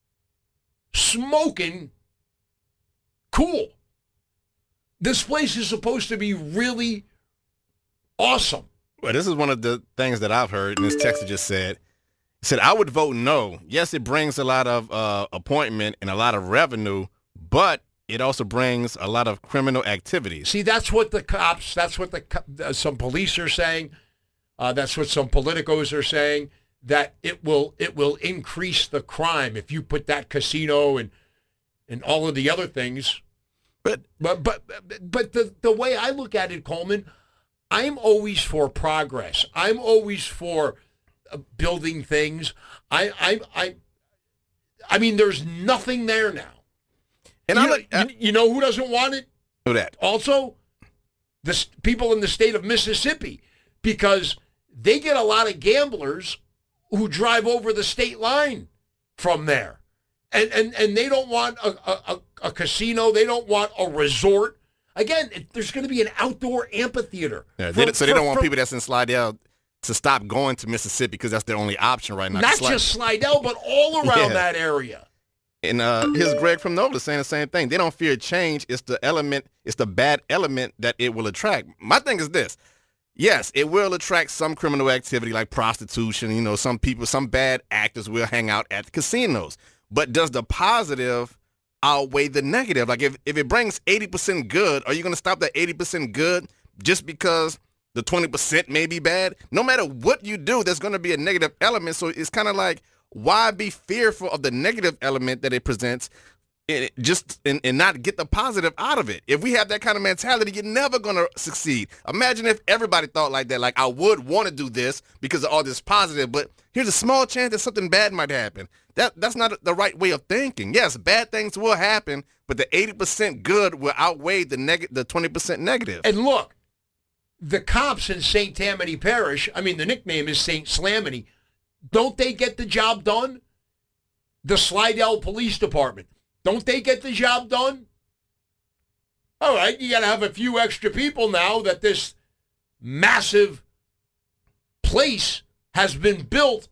smoking cool. This place is supposed to be really awesome. Well, this is one of the things that I've heard, and this texter just said, he said, I would vote no. Yes, it brings a lot of uh, appointment and a lot of revenue, but it also brings a lot of criminal activities. See, that's what the cops, that's what the uh, some police are saying. Uh, that's what some politicos are saying, that it will it will increase the crime if you put that casino and and all of the other things. But but but but the the way I look at it, Coleman, I'm always for progress. I'm always for uh, building things. I I I I mean, there's nothing there now. And you, know, I, you, you know who doesn't want it? Who that? Also, the s- people in the state of Mississippi, because they get a lot of gamblers who drive over the state line from there. And and, and they don't want a, a, a casino. They don't want a resort. Again, it, there's going to be an outdoor amphitheater. Yeah, for, they, so they for, don't want for, people that's in Slidell to stop going to Mississippi because that's their only option right now. Not Slide- just Slidell, but all around Yeah. that area. And uh, here's Greg from NOLA saying the same thing. They don't fear change. It's the element, it's the bad element that it will attract. My thing is this. Yes, it will attract some criminal activity like prostitution. You know, some people, some bad actors will hang out at the casinos. But does the positive outweigh the negative? Like if, if it brings eighty percent good, are you going to stop that eighty percent good just because the twenty percent may be bad? No matter what you do, there's going to be a negative element. So it's kind of like, why be fearful of the negative element that it presents and it just and, and not get the positive out of it? If we have that kind of mentality, you're never going to succeed. Imagine if everybody thought like that, like I would want to do this because of all this positive, but here's a small chance that something bad might happen. That That's not the right way of thinking. Yes, bad things will happen, but the eighty percent good will outweigh the neg- the twenty percent negative. And look, the cops in Saint Tammany Parish, I mean, the nickname is Saint Slaminy, don't they get the job done? The Slidell Police Department, don't they get the job done? All right, you got to have a few extra people now that this massive place has been built.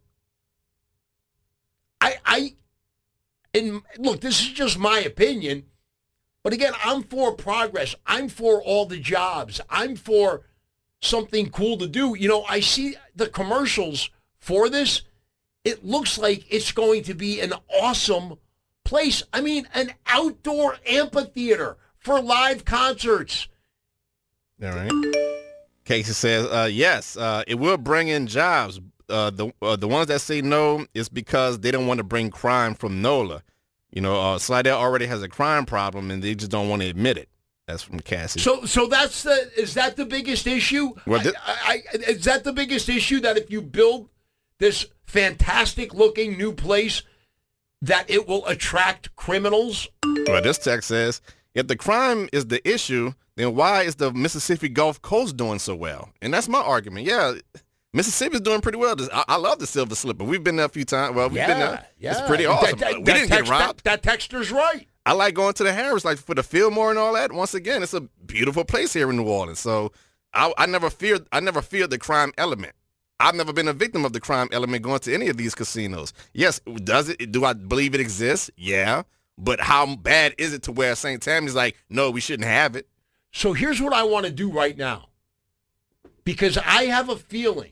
I, I, and look, this is just my opinion, but again, I'm for progress. I'm for all the jobs. I'm for something cool to do. You know, I see the commercials for this. It looks like it's going to be an awesome place. I mean, an outdoor amphitheater for live concerts. All right. Casey says, uh, yes, uh, it will bring in jobs. Uh, the uh, the ones that say no is because they don't want to bring crime from NOLA. You know, uh, Slidell already has a crime problem, and they just don't want to admit it. That's from Cassie. So, so that's the is that the biggest issue? Well, th- I, I, is that the biggest issue, that if you build this fantastic-looking new place, that it will attract criminals? Well, this text says, if the crime is the issue, then why is the Mississippi Gulf Coast doing so well? And that's my argument. Yeah, Mississippi's doing pretty well. I, I love the Silver Slipper. We've been there a few times. Well, we've yeah, been there. Yeah. It's pretty awesome. That, that, we that didn't text, get robbed. That, that texter's right. I like going to the Harris, like for the Fillmore and all that. Once again, it's a beautiful place here in New Orleans. So I, I never feared. I never feared the crime element. I've never been a victim of the crime element going to any of these casinos. Yes, does it? Do I believe it exists? Yeah. But how bad is it to where Saint Tammany's like, no, we shouldn't have it? So here's what I want to do right now, because I have a feeling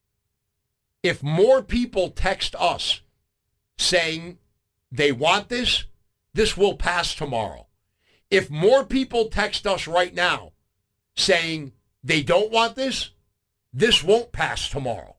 if more people text us saying they want this, this will pass tomorrow. If more people text us right now saying they don't want this, this won't pass tomorrow.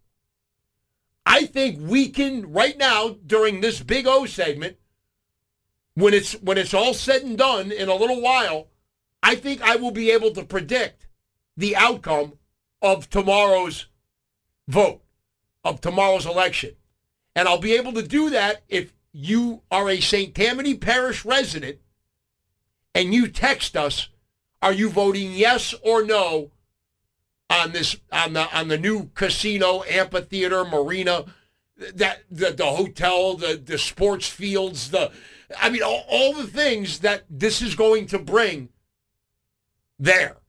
I think we can, right now, during this Big O segment, when it's when it's all said and done in a little while, I think I will be able to predict the outcome of tomorrow's vote, of tomorrow's election. And I'll be able to do that if you are a Saint Tammany Parish resident and you text us, are you voting yes or no on this on the on the new casino, amphitheater, marina, that the, the hotel, the, the sports fields, the I mean all, all the things that this is going to bring there.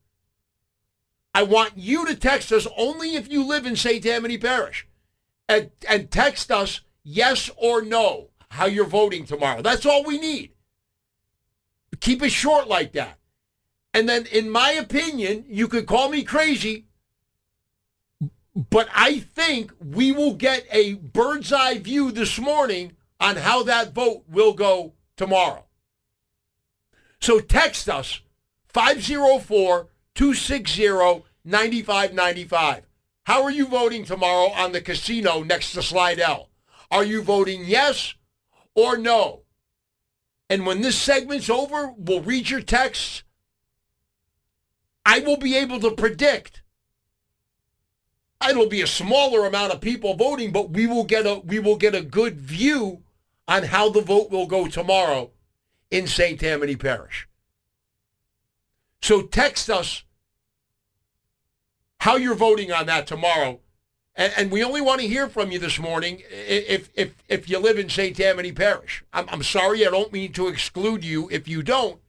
I want you to text us only if you live in Saint Tammany Parish. And, and text us yes or no how you're voting tomorrow. That's all we need. Keep it short like that. And then, in my opinion, you could call me crazy, but I think we will get a bird's eye view this morning on how that vote will go tomorrow. So text us five oh four, two six zero, nine five nine five. How are you voting tomorrow on the casino next to Slidell? Are you voting yes or no? And when this segment's over, we'll read your texts. I will be able to predict. It'll be a smaller amount of people voting, but we will get a we will get a good view on how the vote will go tomorrow in Saint Tammany Parish. So text us how you're voting on that tomorrow. And, and we only want to hear from you this morning if if if you live in Saint Tammany Parish. I'm, I'm sorry, I don't mean to exclude you if you don't.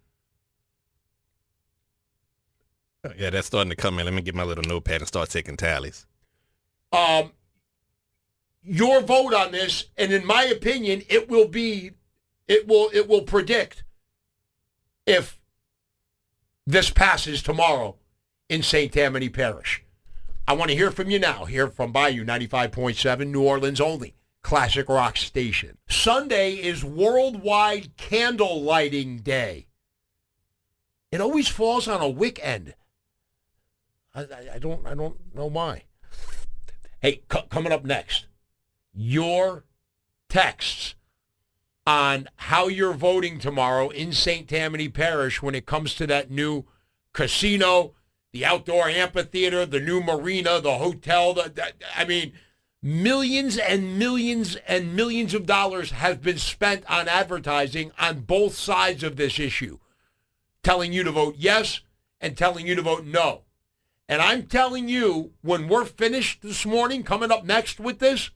Yeah, that's starting to come in. Let me get my little notepad and start taking tallies. Um, your vote on this, and in my opinion, it will be, it will it will predict if this passes tomorrow in Saint Tammany Parish. I want to hear from you now. Hear from Bayou ninety-five point seven, New Orleans only, classic rock station. Sunday is Worldwide Candle Lighting Day. It always falls on a weekend. I, I, I don't I don't know why. Hey, c- coming up next, your texts on how you're voting tomorrow in Saint Tammany Parish when it comes to that new casino, the outdoor amphitheater, the new marina, the hotel. The, the, I mean, millions and millions and millions of dollars have been spent on advertising on both sides of this issue, telling you to vote yes and telling you to vote no. And I'm telling you, when we're finished this morning, coming up next with this,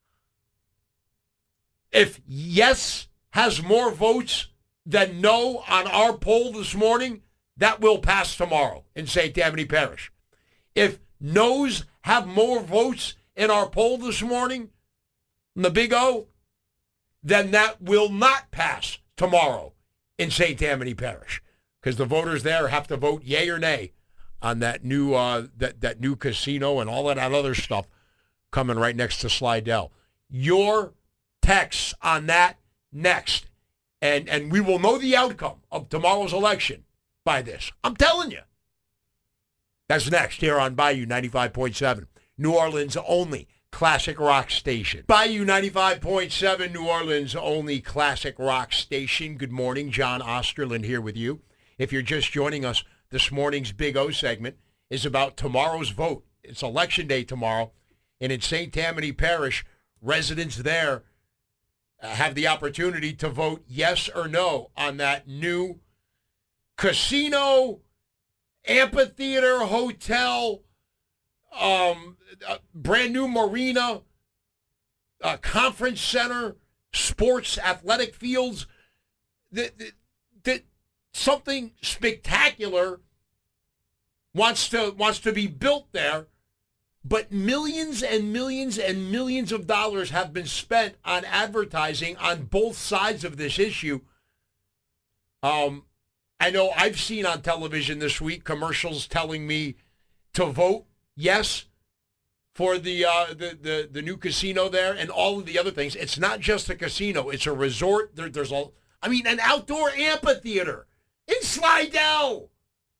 if yes has more votes than no on our poll this morning, that will pass tomorrow in Saint Tammany Parish. If no's have more votes in our poll this morning, in the Big O, then that will not pass tomorrow in Saint Tammany Parish, because the voters there have to vote yay or nay on that new uh, that, that new casino and all of that other stuff coming right next to Slidell. Your texts on that next, and and we will know the outcome of tomorrow's election by this. I'm telling you. That's next here on Bayou ninety-five point seven, New Orleans only classic rock station. Bayou ninety-five point seven, New Orleans only classic rock station. Good morning, John Osterland here with you. If you're just joining us, this morning's Big O segment is about tomorrow's vote. It's election day tomorrow, and in Saint Tammany Parish, residents there uh, have the opportunity to vote yes or no on that new casino, amphitheater, hotel, um, uh, brand new marina, uh, conference center, sports, athletic fields. The, the, the, something spectacular wants to wants to be built there, but millions and millions and millions of dollars have been spent on advertising on both sides of this issue. Um, I know I've seen on television this week commercials telling me to vote yes for the uh, the, the the new casino there and all of the other things. It's not just a casino; it's a resort. There, there's all I mean, an outdoor amphitheater in Slidell.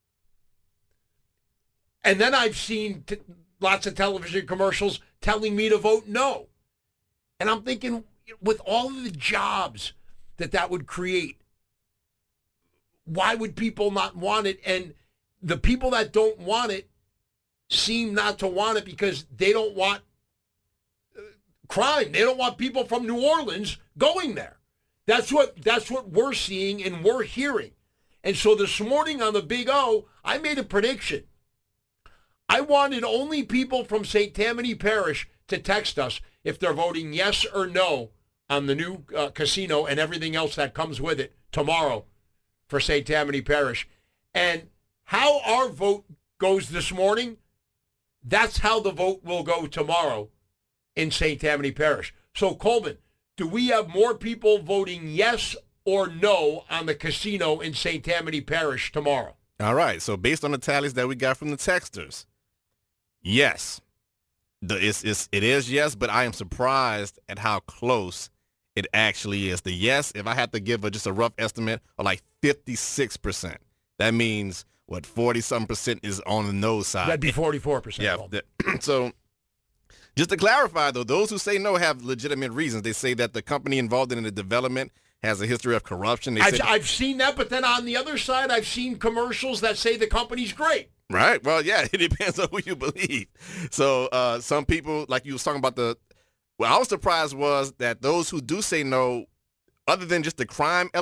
And then I've seen t- lots of television commercials telling me to vote no. And I'm thinking, with all of the jobs that that would create, why would people not want it? And the people that don't want it seem not to want it because they don't want uh, crime. They don't want people from New Orleans going there. That's what that's what we're seeing and we're hearing. And so this morning on the Big O, I made a prediction. I wanted only people from Saint Tammany Parish to text us if they're voting yes or no on the new uh, casino and everything else that comes with it tomorrow for Saint Tammany Parish. And how our vote goes this morning, that's how the vote will go tomorrow in Saint Tammany Parish. So, Colvin, do we have more people voting yes or no on the casino in Saint Tammany Parish tomorrow? All right. So based on the tallies that we got from the texters, yes. The, it's, it's, it is yes, but I am surprised at how close it actually is. The yes, if I had to give a, just a rough estimate, are like fifty-six percent. That means, what, forty-something percent is on the no side. That'd be forty-four percent. Yeah. The, so just to clarify, though, those who say no have legitimate reasons. They say that the company involved in the development has a history of corruption. They I've, say, I've seen that, but then on the other side, I've seen commercials that say the company's great. Right. Well, yeah, it depends on who you believe. So uh, some people, like you was talking about the, what I was surprised was that those who do say no, other than just the crime element,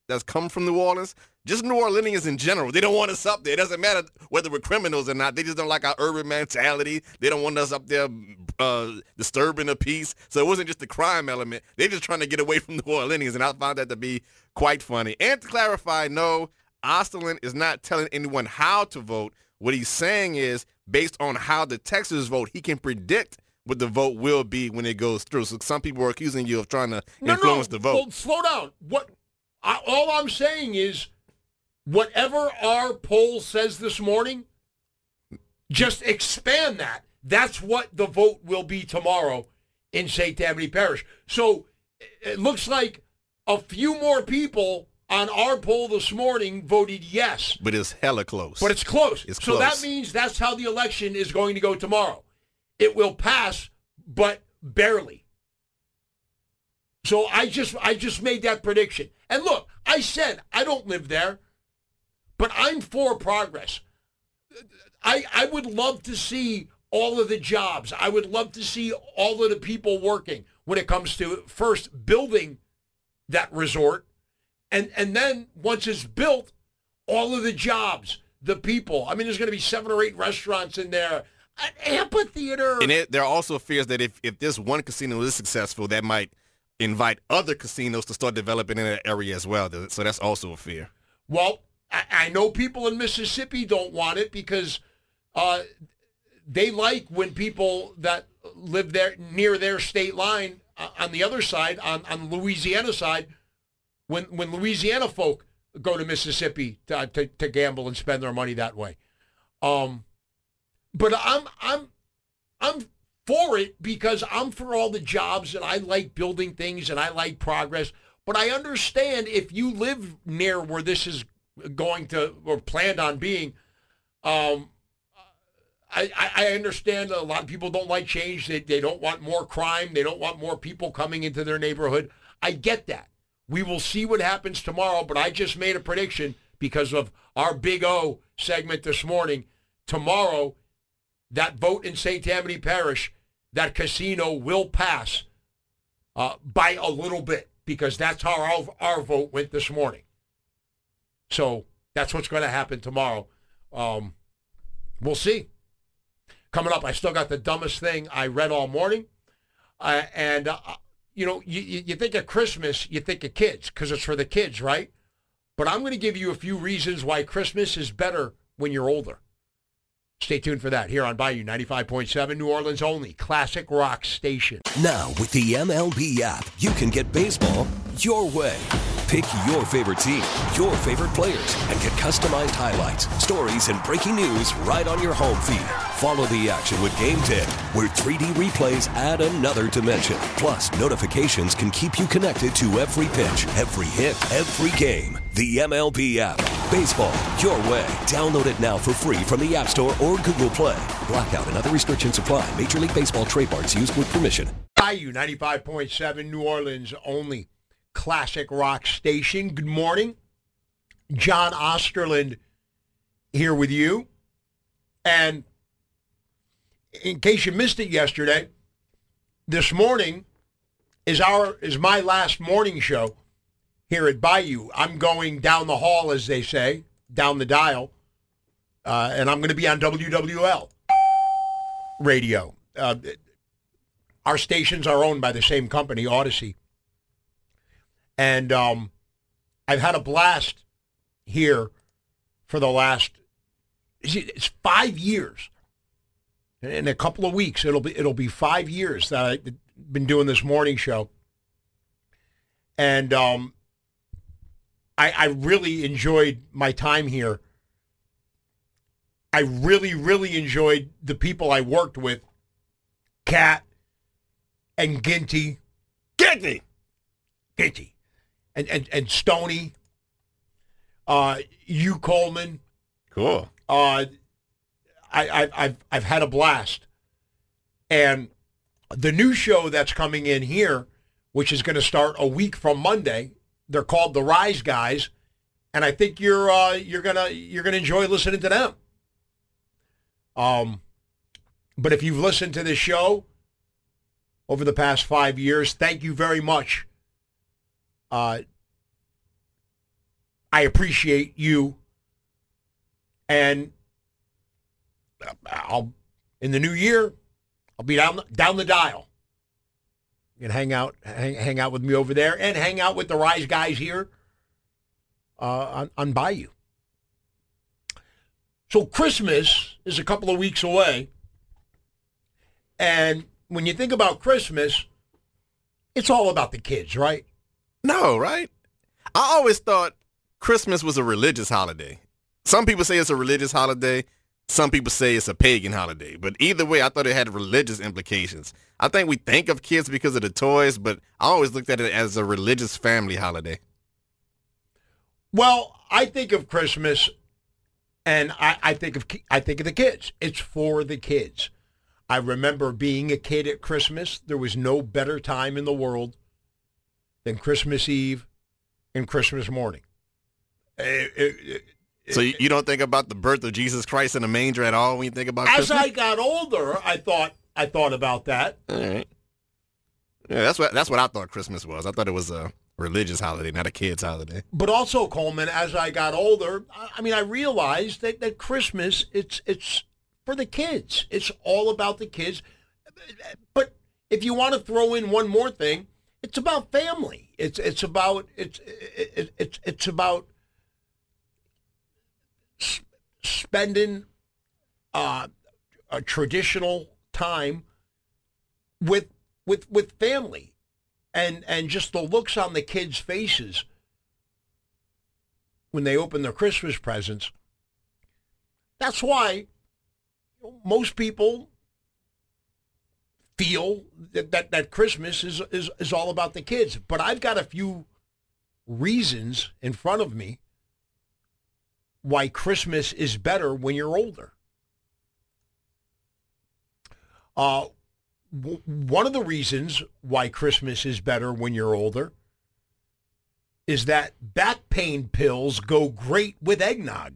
that's come from New Orleans, just New Orleanians in general. They don't want us up there. It doesn't matter whether we're criminals or not. They just don't like our urban mentality. They don't want us up there uh, disturbing the peace. So it wasn't just the crime element. They're just trying to get away from New Orleanians, and I found that to be quite funny. And to clarify, no, Osterlin is not telling anyone how to vote. What he's saying is, based on how the Texans vote, he can predict what the vote will be when it goes through. So some people are accusing you of trying to no, influence no. the vote. Well, slow down. What? I, all I'm saying is, whatever our poll says this morning, just expand that. That's what the vote will be tomorrow in Saint Tammany Parish. So it looks like a few more people on our poll this morning voted yes. But it's hella close. But it's close. It's so close. that means that's how the election is going to go tomorrow. It will pass, but barely. So I just I just made that prediction. And look, I said I don't live there, but I'm for progress. I I would love to see all of the jobs. I would love to see all of the people working when it comes to first building that resort. And and then once it's built, all of the jobs, the people. I mean, there's going to be seven or eight restaurants in there, an amphitheater. And it, there are also fears that if, if this one casino is successful, that might invite other casinos to start developing in that area as well. So that's also a fear. Well, I, I know people in Mississippi don't want it because uh, they like when people that live there near their state line uh, on the other side, on, on the Louisiana side, when when Louisiana folk go to Mississippi to, to, to gamble and spend their money that way. Um, but I'm I'm I'm for it because I'm for all the jobs and I like building things and I like progress. But I understand if you live near where this is going to or planned on being, um, I, I understand a lot of people don't like change. They, they don't want more crime. They don't want more people coming into their neighborhood. I get that. We will see what happens tomorrow, but I just made a prediction because of our Big O segment this morning. Tomorrow, that vote in Saint Tammany Parish, that casino will pass uh, by a little bit because that's how our, our vote went this morning. So that's what's going to happen tomorrow. Um, we'll see. Coming up, I still got the dumbest thing I read all morning. Uh, and, uh, you know, you, you think of Christmas, you think of kids because it's for the kids, right? But I'm going to give you a few reasons why Christmas is better when you're older. Stay tuned for that here on Bayou ninety-five point seven, New Orleans only, classic rock station. Now with the M L B app, you can get baseball your way. Pick your favorite team, your favorite players, and get customized highlights, stories, and breaking news right on your home feed. Follow the action with Game ten, where three D replays add another dimension. Plus, notifications can keep you connected to every pitch, every hit, every game. The M L B app. Baseball your way. Download it now for free from the App Store or Google Play. Blackout and other restrictions apply. Major League Baseball trademarks used with permission. Bayou ninety-five point seven, New Orleans only, classic rock station. Good morning. John Osterland here with you. And in case you missed it yesterday, this morning is our is my last morning show here at Bayou. I'm going down the hall, as they say, down the dial, uh, and I'm going to be on W W L radio. Uh, our stations are owned by the same company, Odyssey. And um, I've had a blast here for the last, it's five years. In a couple of weeks, it'll be it'll be five years that I've been doing this morning show. And um, I, I really enjoyed my time here. I really, really enjoyed the people I worked with. Kat and Ginty. Ginty! Ginty. And, and, and Stoney. Uh, Hugh Coleman. Cool. Uh, I, I, I've, I've had a blast. And the new show that's coming in here, which is going to start a week from Monday, they're called the Rise Guys, and I think you're uh, you're gonna you're gonna enjoy listening to them. Um, but if you've listened to this show over the past five years, thank you very much. Uh, I appreciate you. And I'll in the new year, I'll be down down the dial. You can hang out hang, hang out with me over there and hang out with the Rise guys here uh, on, on Bayou. So Christmas is a couple of weeks away. And when you think about Christmas, it's all about the kids, right? No, right? I always thought Christmas was a religious holiday. Some people say it's a religious holiday. Some people say it's a pagan holiday. But either way, I thought it had religious implications. I think we think of kids because of the toys, but I always looked at it as a religious family holiday. Well, I think of Christmas, and I, I think of I think of the kids. It's for the kids. I remember being a kid at Christmas. There was no better time in the world than Christmas Eve and Christmas morning. It, it, it, so you, you don't think about the birth of Jesus Christ in the manger at all when you think about as Christmas? I got older, I thought I thought about that. All right. Yeah, that's what that's what I thought Christmas was. I thought it was a religious holiday, not a kid's holiday. But also, Coleman, as I got older, I mean, I realized that, that Christmas, it's it's for the kids. It's all about the kids. But if you want to throw in one more thing, it's about family. It's it's about it's it, it's it's about spending uh, a traditional time with with with family, and and just the looks on the kids' faces when they open their Christmas presents. That's why most people feel that, that, that Christmas is, is, is all about the kids. But I've got a few reasons in front of me why Christmas is better when you're older. Uh, w- one of the reasons why Christmas is better when you're older is that back pain pills go great with eggnog.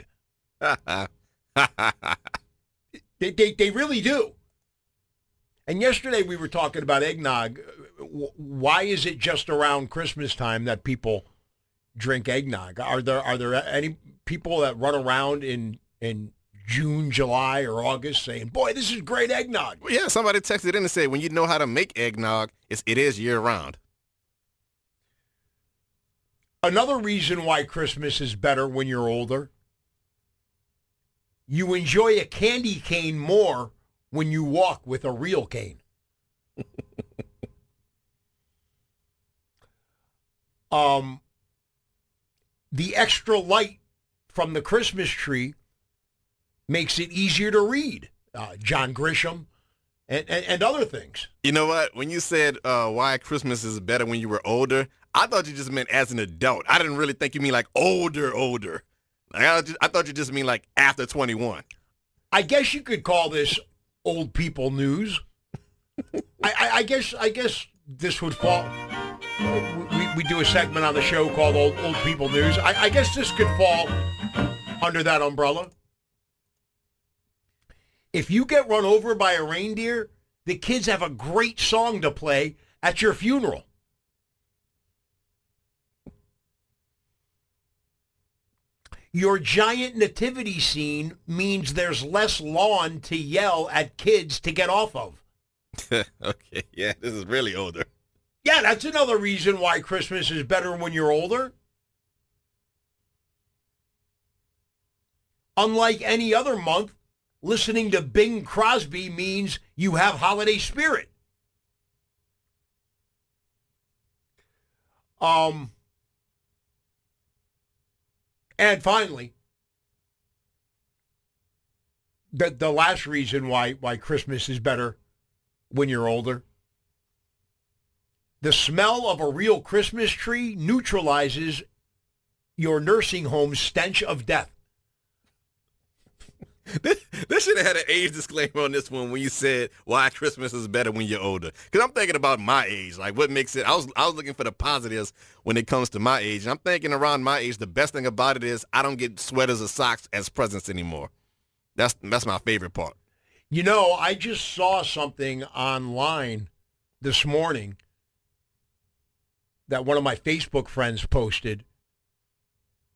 They, they they really do. And yesterday we were talking about eggnog. Why is it just around Christmas time that people drink eggnog? Are there are there any people that run around in in June, July, or August saying, "Boy, this is great eggnog"? Well, yeah, somebody texted in and said, when you know how to make eggnog, it's, it is year round. Another reason why Christmas is better when you're older, you enjoy a candy cane more when you walk with a real cane. um, the extra light from the Christmas tree makes it easier to read. Uh, John Grisham and, and, and other things. You know what? When you said uh, why Christmas is better when you were older, I thought you just meant as an adult. I didn't really think you mean like older, older. Like, I, just, I thought you just mean like after twenty-one. I guess you could call this old people news. I, I, I guess I guess this would fall. We, we do a segment on the show called Old Old People News. I, I guess this could fall under that umbrella. If you get run over by a reindeer, the kids have a great song to play at your funeral. Your giant nativity scene means there's less lawn to yell at kids to get off of. Okay, yeah, this is really older. Yeah, that's another reason why Christmas is better when you're older. Unlike any other month, listening to Bing Crosby means you have holiday spirit. Um... And finally, the the last reason why why Christmas is better when you're older, the smell of a real Christmas tree neutralizes your nursing home's stench of death. This, this should have had an age disclaimer on this one when you said why Christmas is better when you're older. Because I'm thinking about my age, like what makes it. I was I was looking for the positives when it comes to my age. And I'm thinking around my age, the best thing about it is I don't get sweaters or socks as presents anymore. That's that's my favorite part. You know, I just saw something online this morning that one of my Facebook friends posted.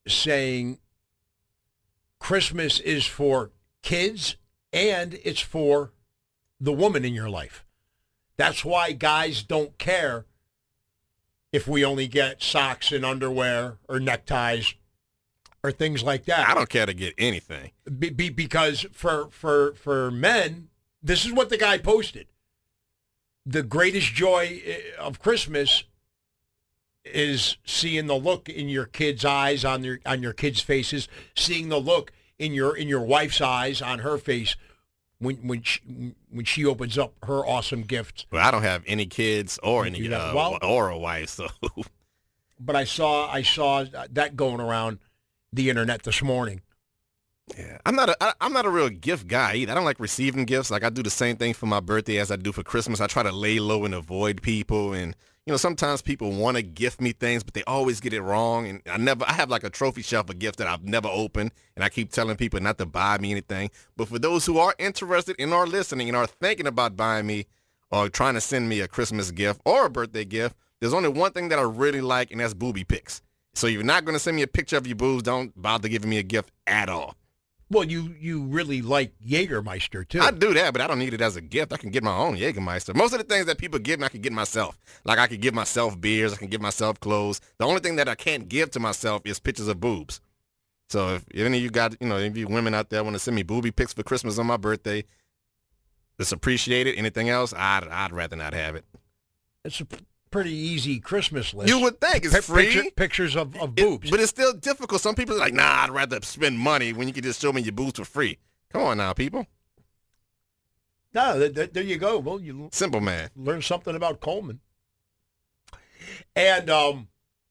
saying Christmas is for kids and it's for the woman in your life. That's why guys don't care if we only get socks and underwear or neckties or things like that. I don't care to get anything. Be, be, because for, for, for men, this is what the guy posted. The greatest joy of Christmas is seeing the look in your kids' eyes, on your on your kids' faces, seeing the look in your in your wife's eyes, on her face, when when she, when she opens up her awesome gift. Well, I don't have any kids or any uh, well, or a wife, so. But I saw I saw that going around the internet this morning. Yeah, I'm not a I, I'm not a real gift guy either. I don't like receiving gifts. Like, I do the same thing for my birthday as I do for Christmas. I try to lay low and avoid people, and you know, sometimes people want to gift me things, but they always get it wrong. And I never, I have like a trophy shelf of gifts that I've never opened, and I keep telling people not to buy me anything. But for those who are interested and are listening and are thinking about buying me or trying to send me a Christmas gift or a birthday gift, there's only one thing that I really like, and that's booby pics. So if you're not going to send me a picture of your boobs, don't bother giving me a gift at all. Well, you, you really like Jägermeister, too. I do that, but I don't need it as a gift. I can get my own Jägermeister. Most of the things that people give me, I can get myself. Like, I can give myself beers. I can give myself clothes. The only thing that I can't give to myself is pictures of boobs. So if, if any of you got, you know, any of you women out there want to send me booby pics for Christmas on my birthday, it's appreciated. Anything else, I'd, I'd rather not have it. It's a pretty easy Christmas list. You would think it's P- free. Picture, pictures of, of boobs. It, but it's still difficult. Some people are like, nah, I'd rather spend money when you can just show me your boobs for free. Come on now, people. No, th- th- there you go. Well, you Simple man. Learn something about Coleman. And, um,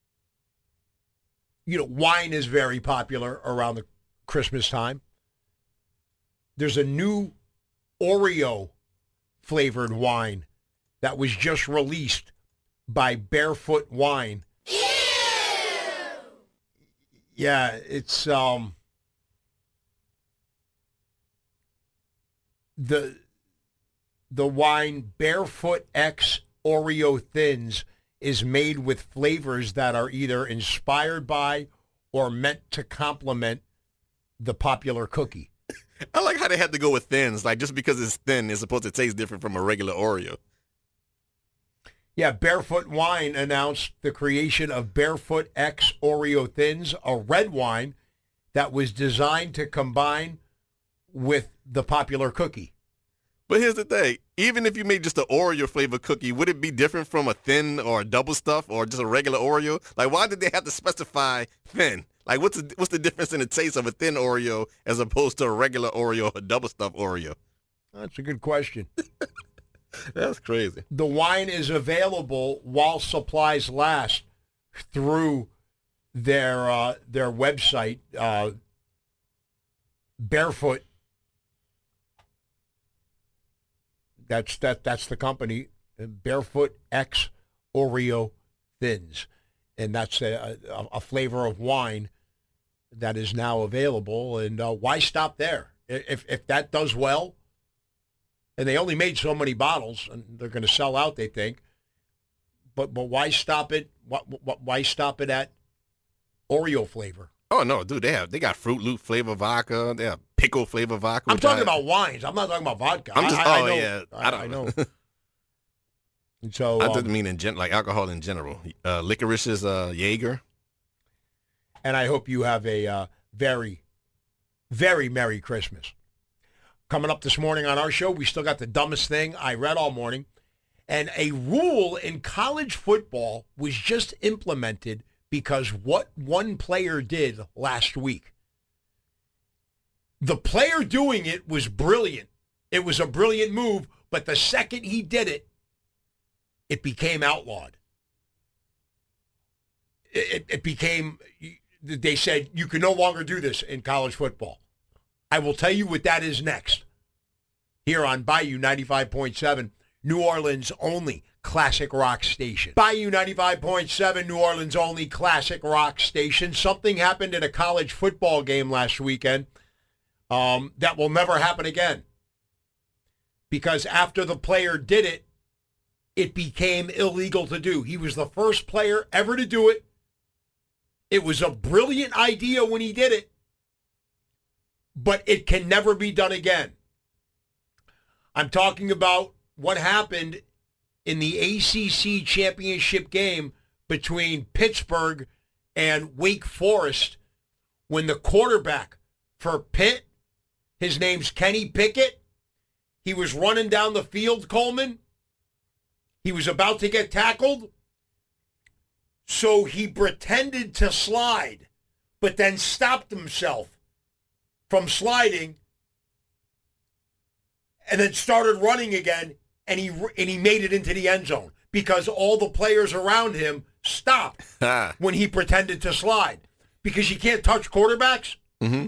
you know, wine is very popular around the Christmas time. There's a new Oreo flavored wine that was just released by Barefoot Wine. Ew! Yeah, it's um the the wine Barefoot X Oreo Thins is made with flavors that are either inspired by or meant to complement the popular cookie. I like how they had to go with thins. Like, just because it's thin, it's supposed to taste different from a regular Oreo. Yeah, Barefoot Wine announced the creation of Barefoot X Oreo Thins, a red wine that was designed to combine with the popular cookie. But here's the thing. Even if you made just an Oreo flavor cookie, would it be different from a thin or a double stuff or just a regular Oreo? Like, why did they have to specify thin? Like, what's the, what's the difference in the taste of a thin Oreo as opposed to a regular Oreo or a double stuffed Oreo? That's a good question. That's crazy. The wine is available while supplies last through their uh, their website, uh, Barefoot. That's that. That's the company, Barefoot X Oreo Thins, and that's a, a, a flavor of wine that is now available. And uh, why stop there? If if that does well. And they only made so many bottles, and they're going to sell out, they think. But but why stop it? Why, why stop it at Oreo flavor? Oh no, dude! They have they got Fruit Loop flavor vodka. They have pickle flavor vodka. I'm talking I, about wines. I'm not talking about vodka. I'm just. I, I oh know, yeah, I, I don't I know. And so I um, didn't mean in gen like alcohol in general. Uh, licorice is uh, Jaeger. And I hope you have a uh, very, very Merry Christmas. Coming up this morning on our show, we still got the dumbest thing I read all morning. And a rule in college football was just implemented because what one player did last week. The player doing it was brilliant. It was a brilliant move, but the second he did it, it became outlawed. It, it became, they said, you can no longer do this in college football. I will tell you what that is next. Here on Bayou ninety-five point seven, New Orleans' only classic rock station. Bayou ninety-five point seven, New Orleans' only classic rock station. Something happened in a college football game last weekend um, that will never happen again. Because after the player did it, it became illegal to do. He was the first player ever to do it, It was a brilliant idea when he did it, but it can never be done again. I'm talking about what happened in the A C C championship game between Pittsburgh and Wake Forest when the quarterback for Pitt, his name's Kenny Pickett, he was running down the field, Coleman. He was about to get tackled. So he pretended to slide, but then stopped himself from sliding and then started running again, and he and he made it into the end zone because all the players around him stopped when he pretended to slide because you can't touch quarterbacks. Mm-hmm.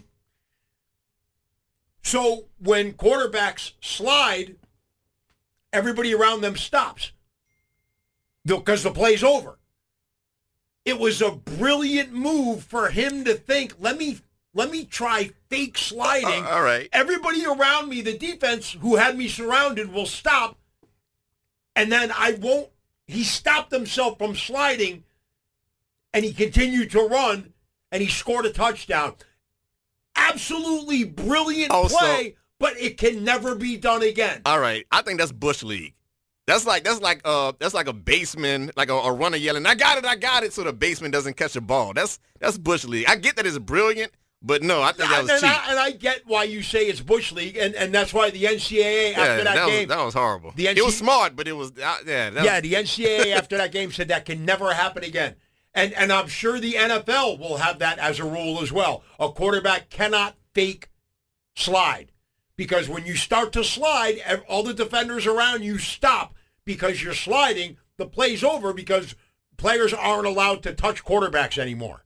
So when quarterbacks slide, everybody around them stops because the play's over. It was a brilliant move for him to think, let me let me try fake sliding. Uh, all right. Everybody around me, the defense who had me surrounded, will stop, and then I won't. He stopped himself from sliding, and he continued to run, and he scored a touchdown. Absolutely brilliant Also, play, but it can never be done again. All right. I think that's Bush League. That's like that's like uh that's like a baseman, like a, a runner yelling, "I got it, I got it," so the baseman doesn't catch a ball. That's that's Bush League. I get that it's brilliant, but no, I think that was and cheap. I, and I get why you say it's Bush League, and, and that's why the N C double A yeah, after that, that game. was, that was horrible. The N C- it was smart, but it was uh, yeah. That yeah, was, the N C double A after that game said that can never happen again. And and I'm sure the N F L will have that as a rule as well. A quarterback cannot fake slide because when you start to slide, all the defenders around you stop because you're sliding. The play's over because players aren't allowed to touch quarterbacks anymore.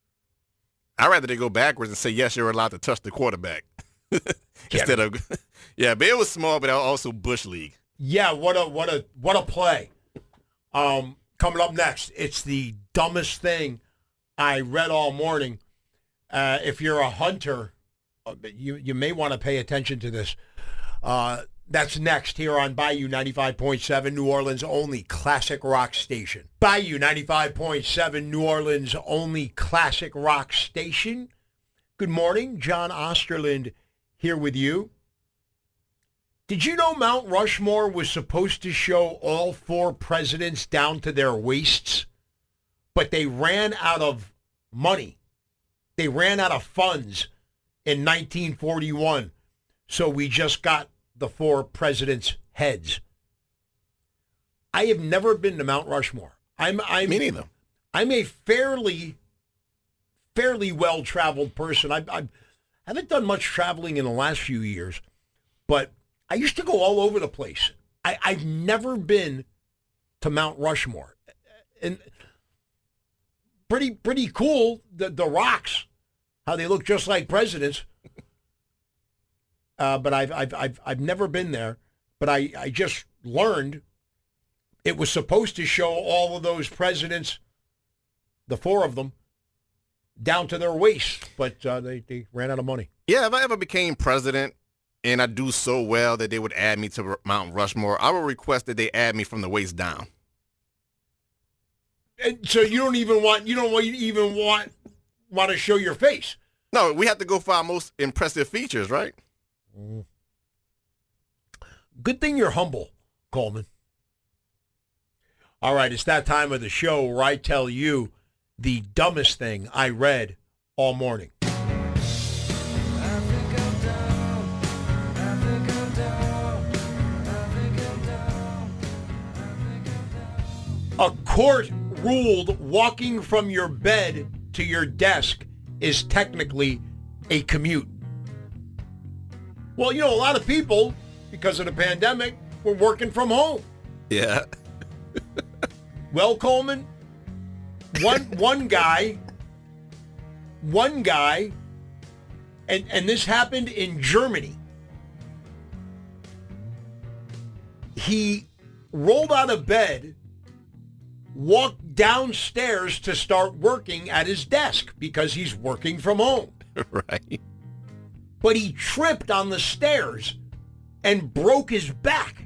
I'd rather they go backwards and say, yes, you're allowed to touch the quarterback. Instead of, yeah, but it was small, but also Bush League. Yeah, what a what a what a play. Um, coming up next, it's the dumbest thing I read all morning. Uh, if you're a hunter, you you may want to pay attention to this. Uh, that's next here on Bayou ninety-five point seven, New Orleans' only classic rock station. Bayou ninety-five point seven, New Orleans' only classic rock station. Good morning, John Osterland here with you. Did you know Mount Rushmore was supposed to show all four presidents down to their waists, but they ran out of money. They ran out of funds in nineteen forty-one, so we just got the four presidents' heads. I have never been to Mount Rushmore. I'm, I'm, Me neither. I'm a fairly, fairly well-traveled person. I, I haven't done much traveling in the last few years, but I used to go all over the place. I, I've never been to Mount Rushmore. And pretty pretty cool, the, the rocks, how they look just like presidents. Uh, but I've, I've I've I've never been there. But I, I just learned it was supposed to show all of those presidents, the four of them, down to their waist. But uh, they, they ran out of money. Yeah, if I ever became president and I do so well that they would add me to Mount Rushmore, I would request that they add me from the waist down. And so you don't even want you don't even want want to show your face. No, we have to go for our most impressive features, right? Mm. Good thing you're humble, Coleman. All right, it's that time of the show where I tell you the dumbest thing I read all morning. A court ruled walking from your bed to your desk is technically a commute. Well, you know, a lot of people, because of the pandemic, were working from home. Yeah. Well, Coleman, one one guy, one guy, and, and this happened in Germany. He rolled out of bed, walked downstairs to start working at his desk because he's working from home. Right. But he tripped on the stairs and broke his back.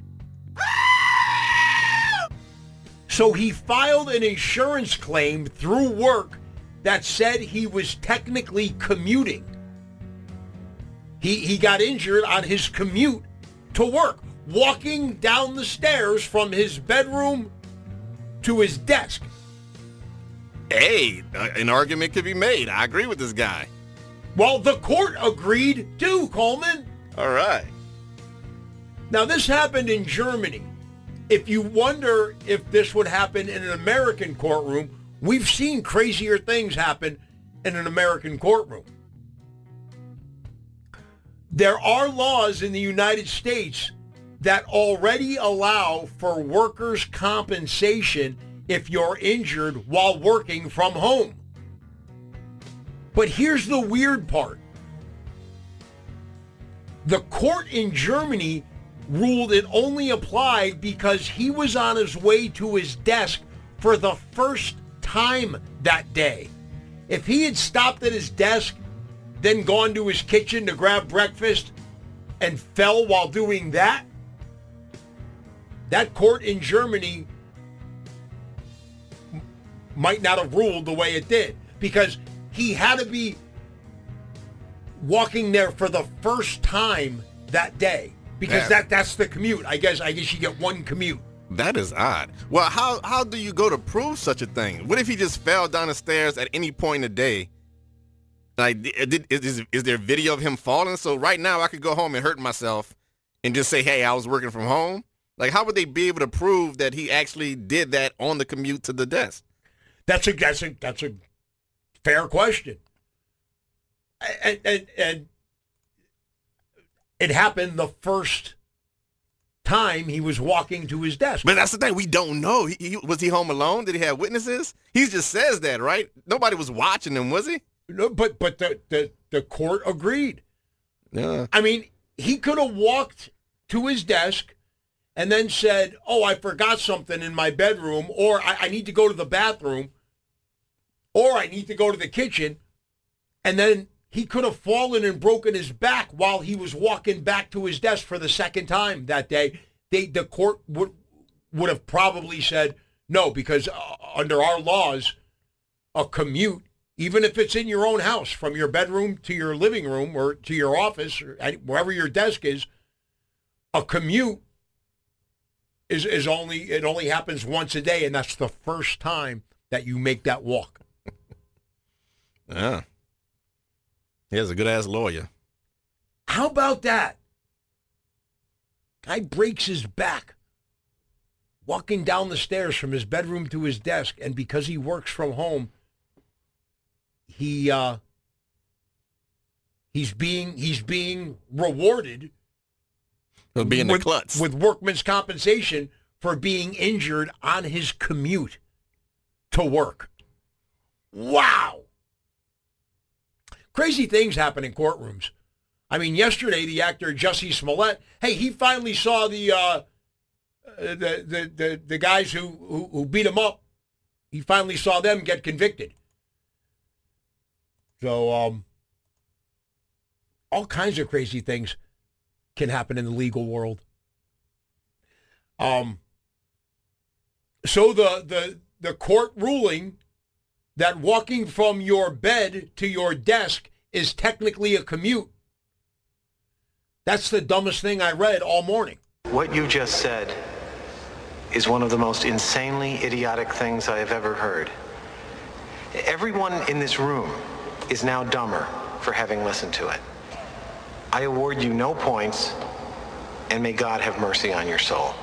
So he filed an insurance claim through work that said he was technically commuting. He, he got injured on his commute to work, walking down the stairs from his bedroom to his desk. Hey, an argument could be made. I agree with this guy. Well, the court agreed too, Coleman. All right. Now, this happened in Germany. If you wonder if this would happen in an American courtroom, we've seen crazier things happen in an American courtroom. There are laws in the United States that already allow for workers' compensation if you're injured while working from home. But here's the weird part. The court in Germany ruled it only applied because he was on his way to his desk for the first time that day. If he had stopped at his desk, then gone to his kitchen to grab breakfast and fell while doing that, that court in Germany might not have ruled the way it did, because he had to be walking there for the first time that day, because that, that's the commute. I guess I guess you get one commute. That is odd. Well, how how do you go to prove such a thing? What if he just fell down the stairs at any point in the day? Like, did, is, is there video of him falling? So right now I could go home and hurt myself and just say, hey, I was working from home. Like, how would they be able to prove that he actually did that on the commute to the desk? That's a that's a that's a fair question. And, and, and it happened the first time he was walking to his desk. But that's the thing. We don't know. He, he, was he home alone? Did he have witnesses? He just says that, right? Nobody was watching him, was he? No, but but the, the, the court agreed. Yeah. I mean, he could have walked to his desk and then said, oh, I forgot something in my bedroom, or I, I need to go to the bathroom, or I need to go to the kitchen, and then he could have fallen and broken his back while he was walking back to his desk for the second time that day. They, the court would would have probably said no, because uh, under our laws, a commute, even if it's in your own house, from your bedroom to your living room or to your office or wherever your desk is, a commute is is only it only happens once a day, and that's the first time that you make that walk. Yeah. He has a good-ass lawyer. How about that? Guy breaks his back walking down the stairs from his bedroom to his desk, and because he works from home, he uh, he's being he's being rewarded He'll be in the with, klutz. with workman's compensation for being injured on his commute to work. Wow. Crazy things happen in courtrooms. I mean, yesterday, the actor Jussie Smollett, hey, he finally saw the uh, the, the the the guys who, who, who beat him up. He finally saw them get convicted. So, um, all kinds of crazy things can happen in the legal world. Um, so the the the court ruling that walking from your bed to your desk is technically a commute. That's the dumbest thing I read all morning. What you just said is one of the most insanely idiotic things I have ever heard. Everyone in this room is now dumber for having listened to it. I award you no points, and may God have mercy on your soul.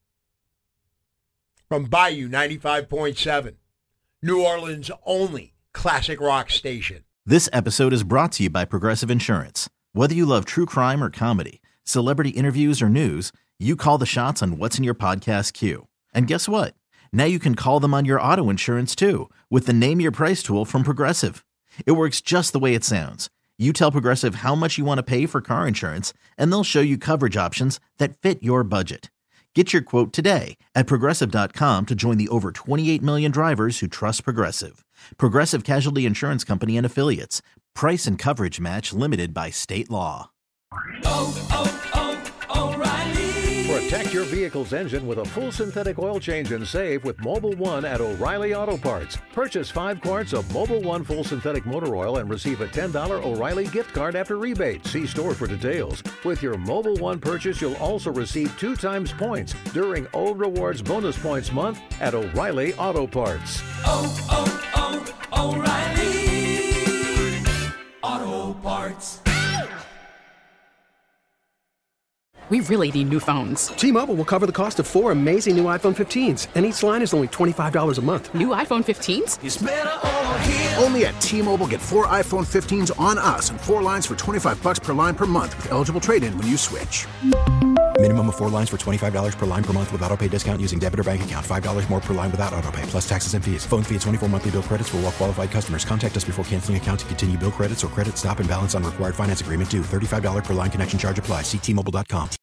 From Bayou ninety-five point seven, New Orleans' only classic rock station. This episode is brought to you by Progressive Insurance. Whether you love true crime or comedy, celebrity interviews or news, you call the shots on what's in your podcast queue. And guess what? Now you can call them on your auto insurance too with the Name Your Price tool from Progressive. It works just the way it sounds. You tell Progressive how much you want to pay for car insurance, and they'll show you coverage options that fit your budget. Get your quote today at Progressive dot com to join the over twenty-eight million drivers who trust Progressive. Progressive Casualty Insurance Company and Affiliates. Price and coverage match limited by state law. Oh, oh, oh, O'Reilly. For a Protect your vehicle's engine with a full synthetic oil change and save with Mobil One at O'Reilly Auto Parts. Purchase five quarts of Mobil One full synthetic motor oil and receive a ten dollars O'Reilly gift card after rebate. See store for details. With your Mobil One purchase, you'll also receive two times points during O Rewards Bonus Points Month at O'Reilly Auto Parts. Oh, oh, oh, O'Reilly Auto Parts. We really need new phones. T-Mobile will cover the cost of four amazing new iPhone fifteens, and each line is only twenty-five dollars a month. New iPhone fifteens? It's better over here. Only at T-Mobile, get four iPhone fifteens on us and four lines for twenty-five bucks per line per month with eligible trade-in when you switch. Minimum of four lines for twenty-five dollars per line per month with autopay discount using debit or bank account. five dollars more per line without autopay, plus taxes and fees. Phone fee at twenty-four monthly bill credits for well-qualified customers. Contact us before canceling account to continue bill credits or credit stop and balance on required finance agreement due. thirty-five dollars per line connection charge applies. See T Mobile dot com.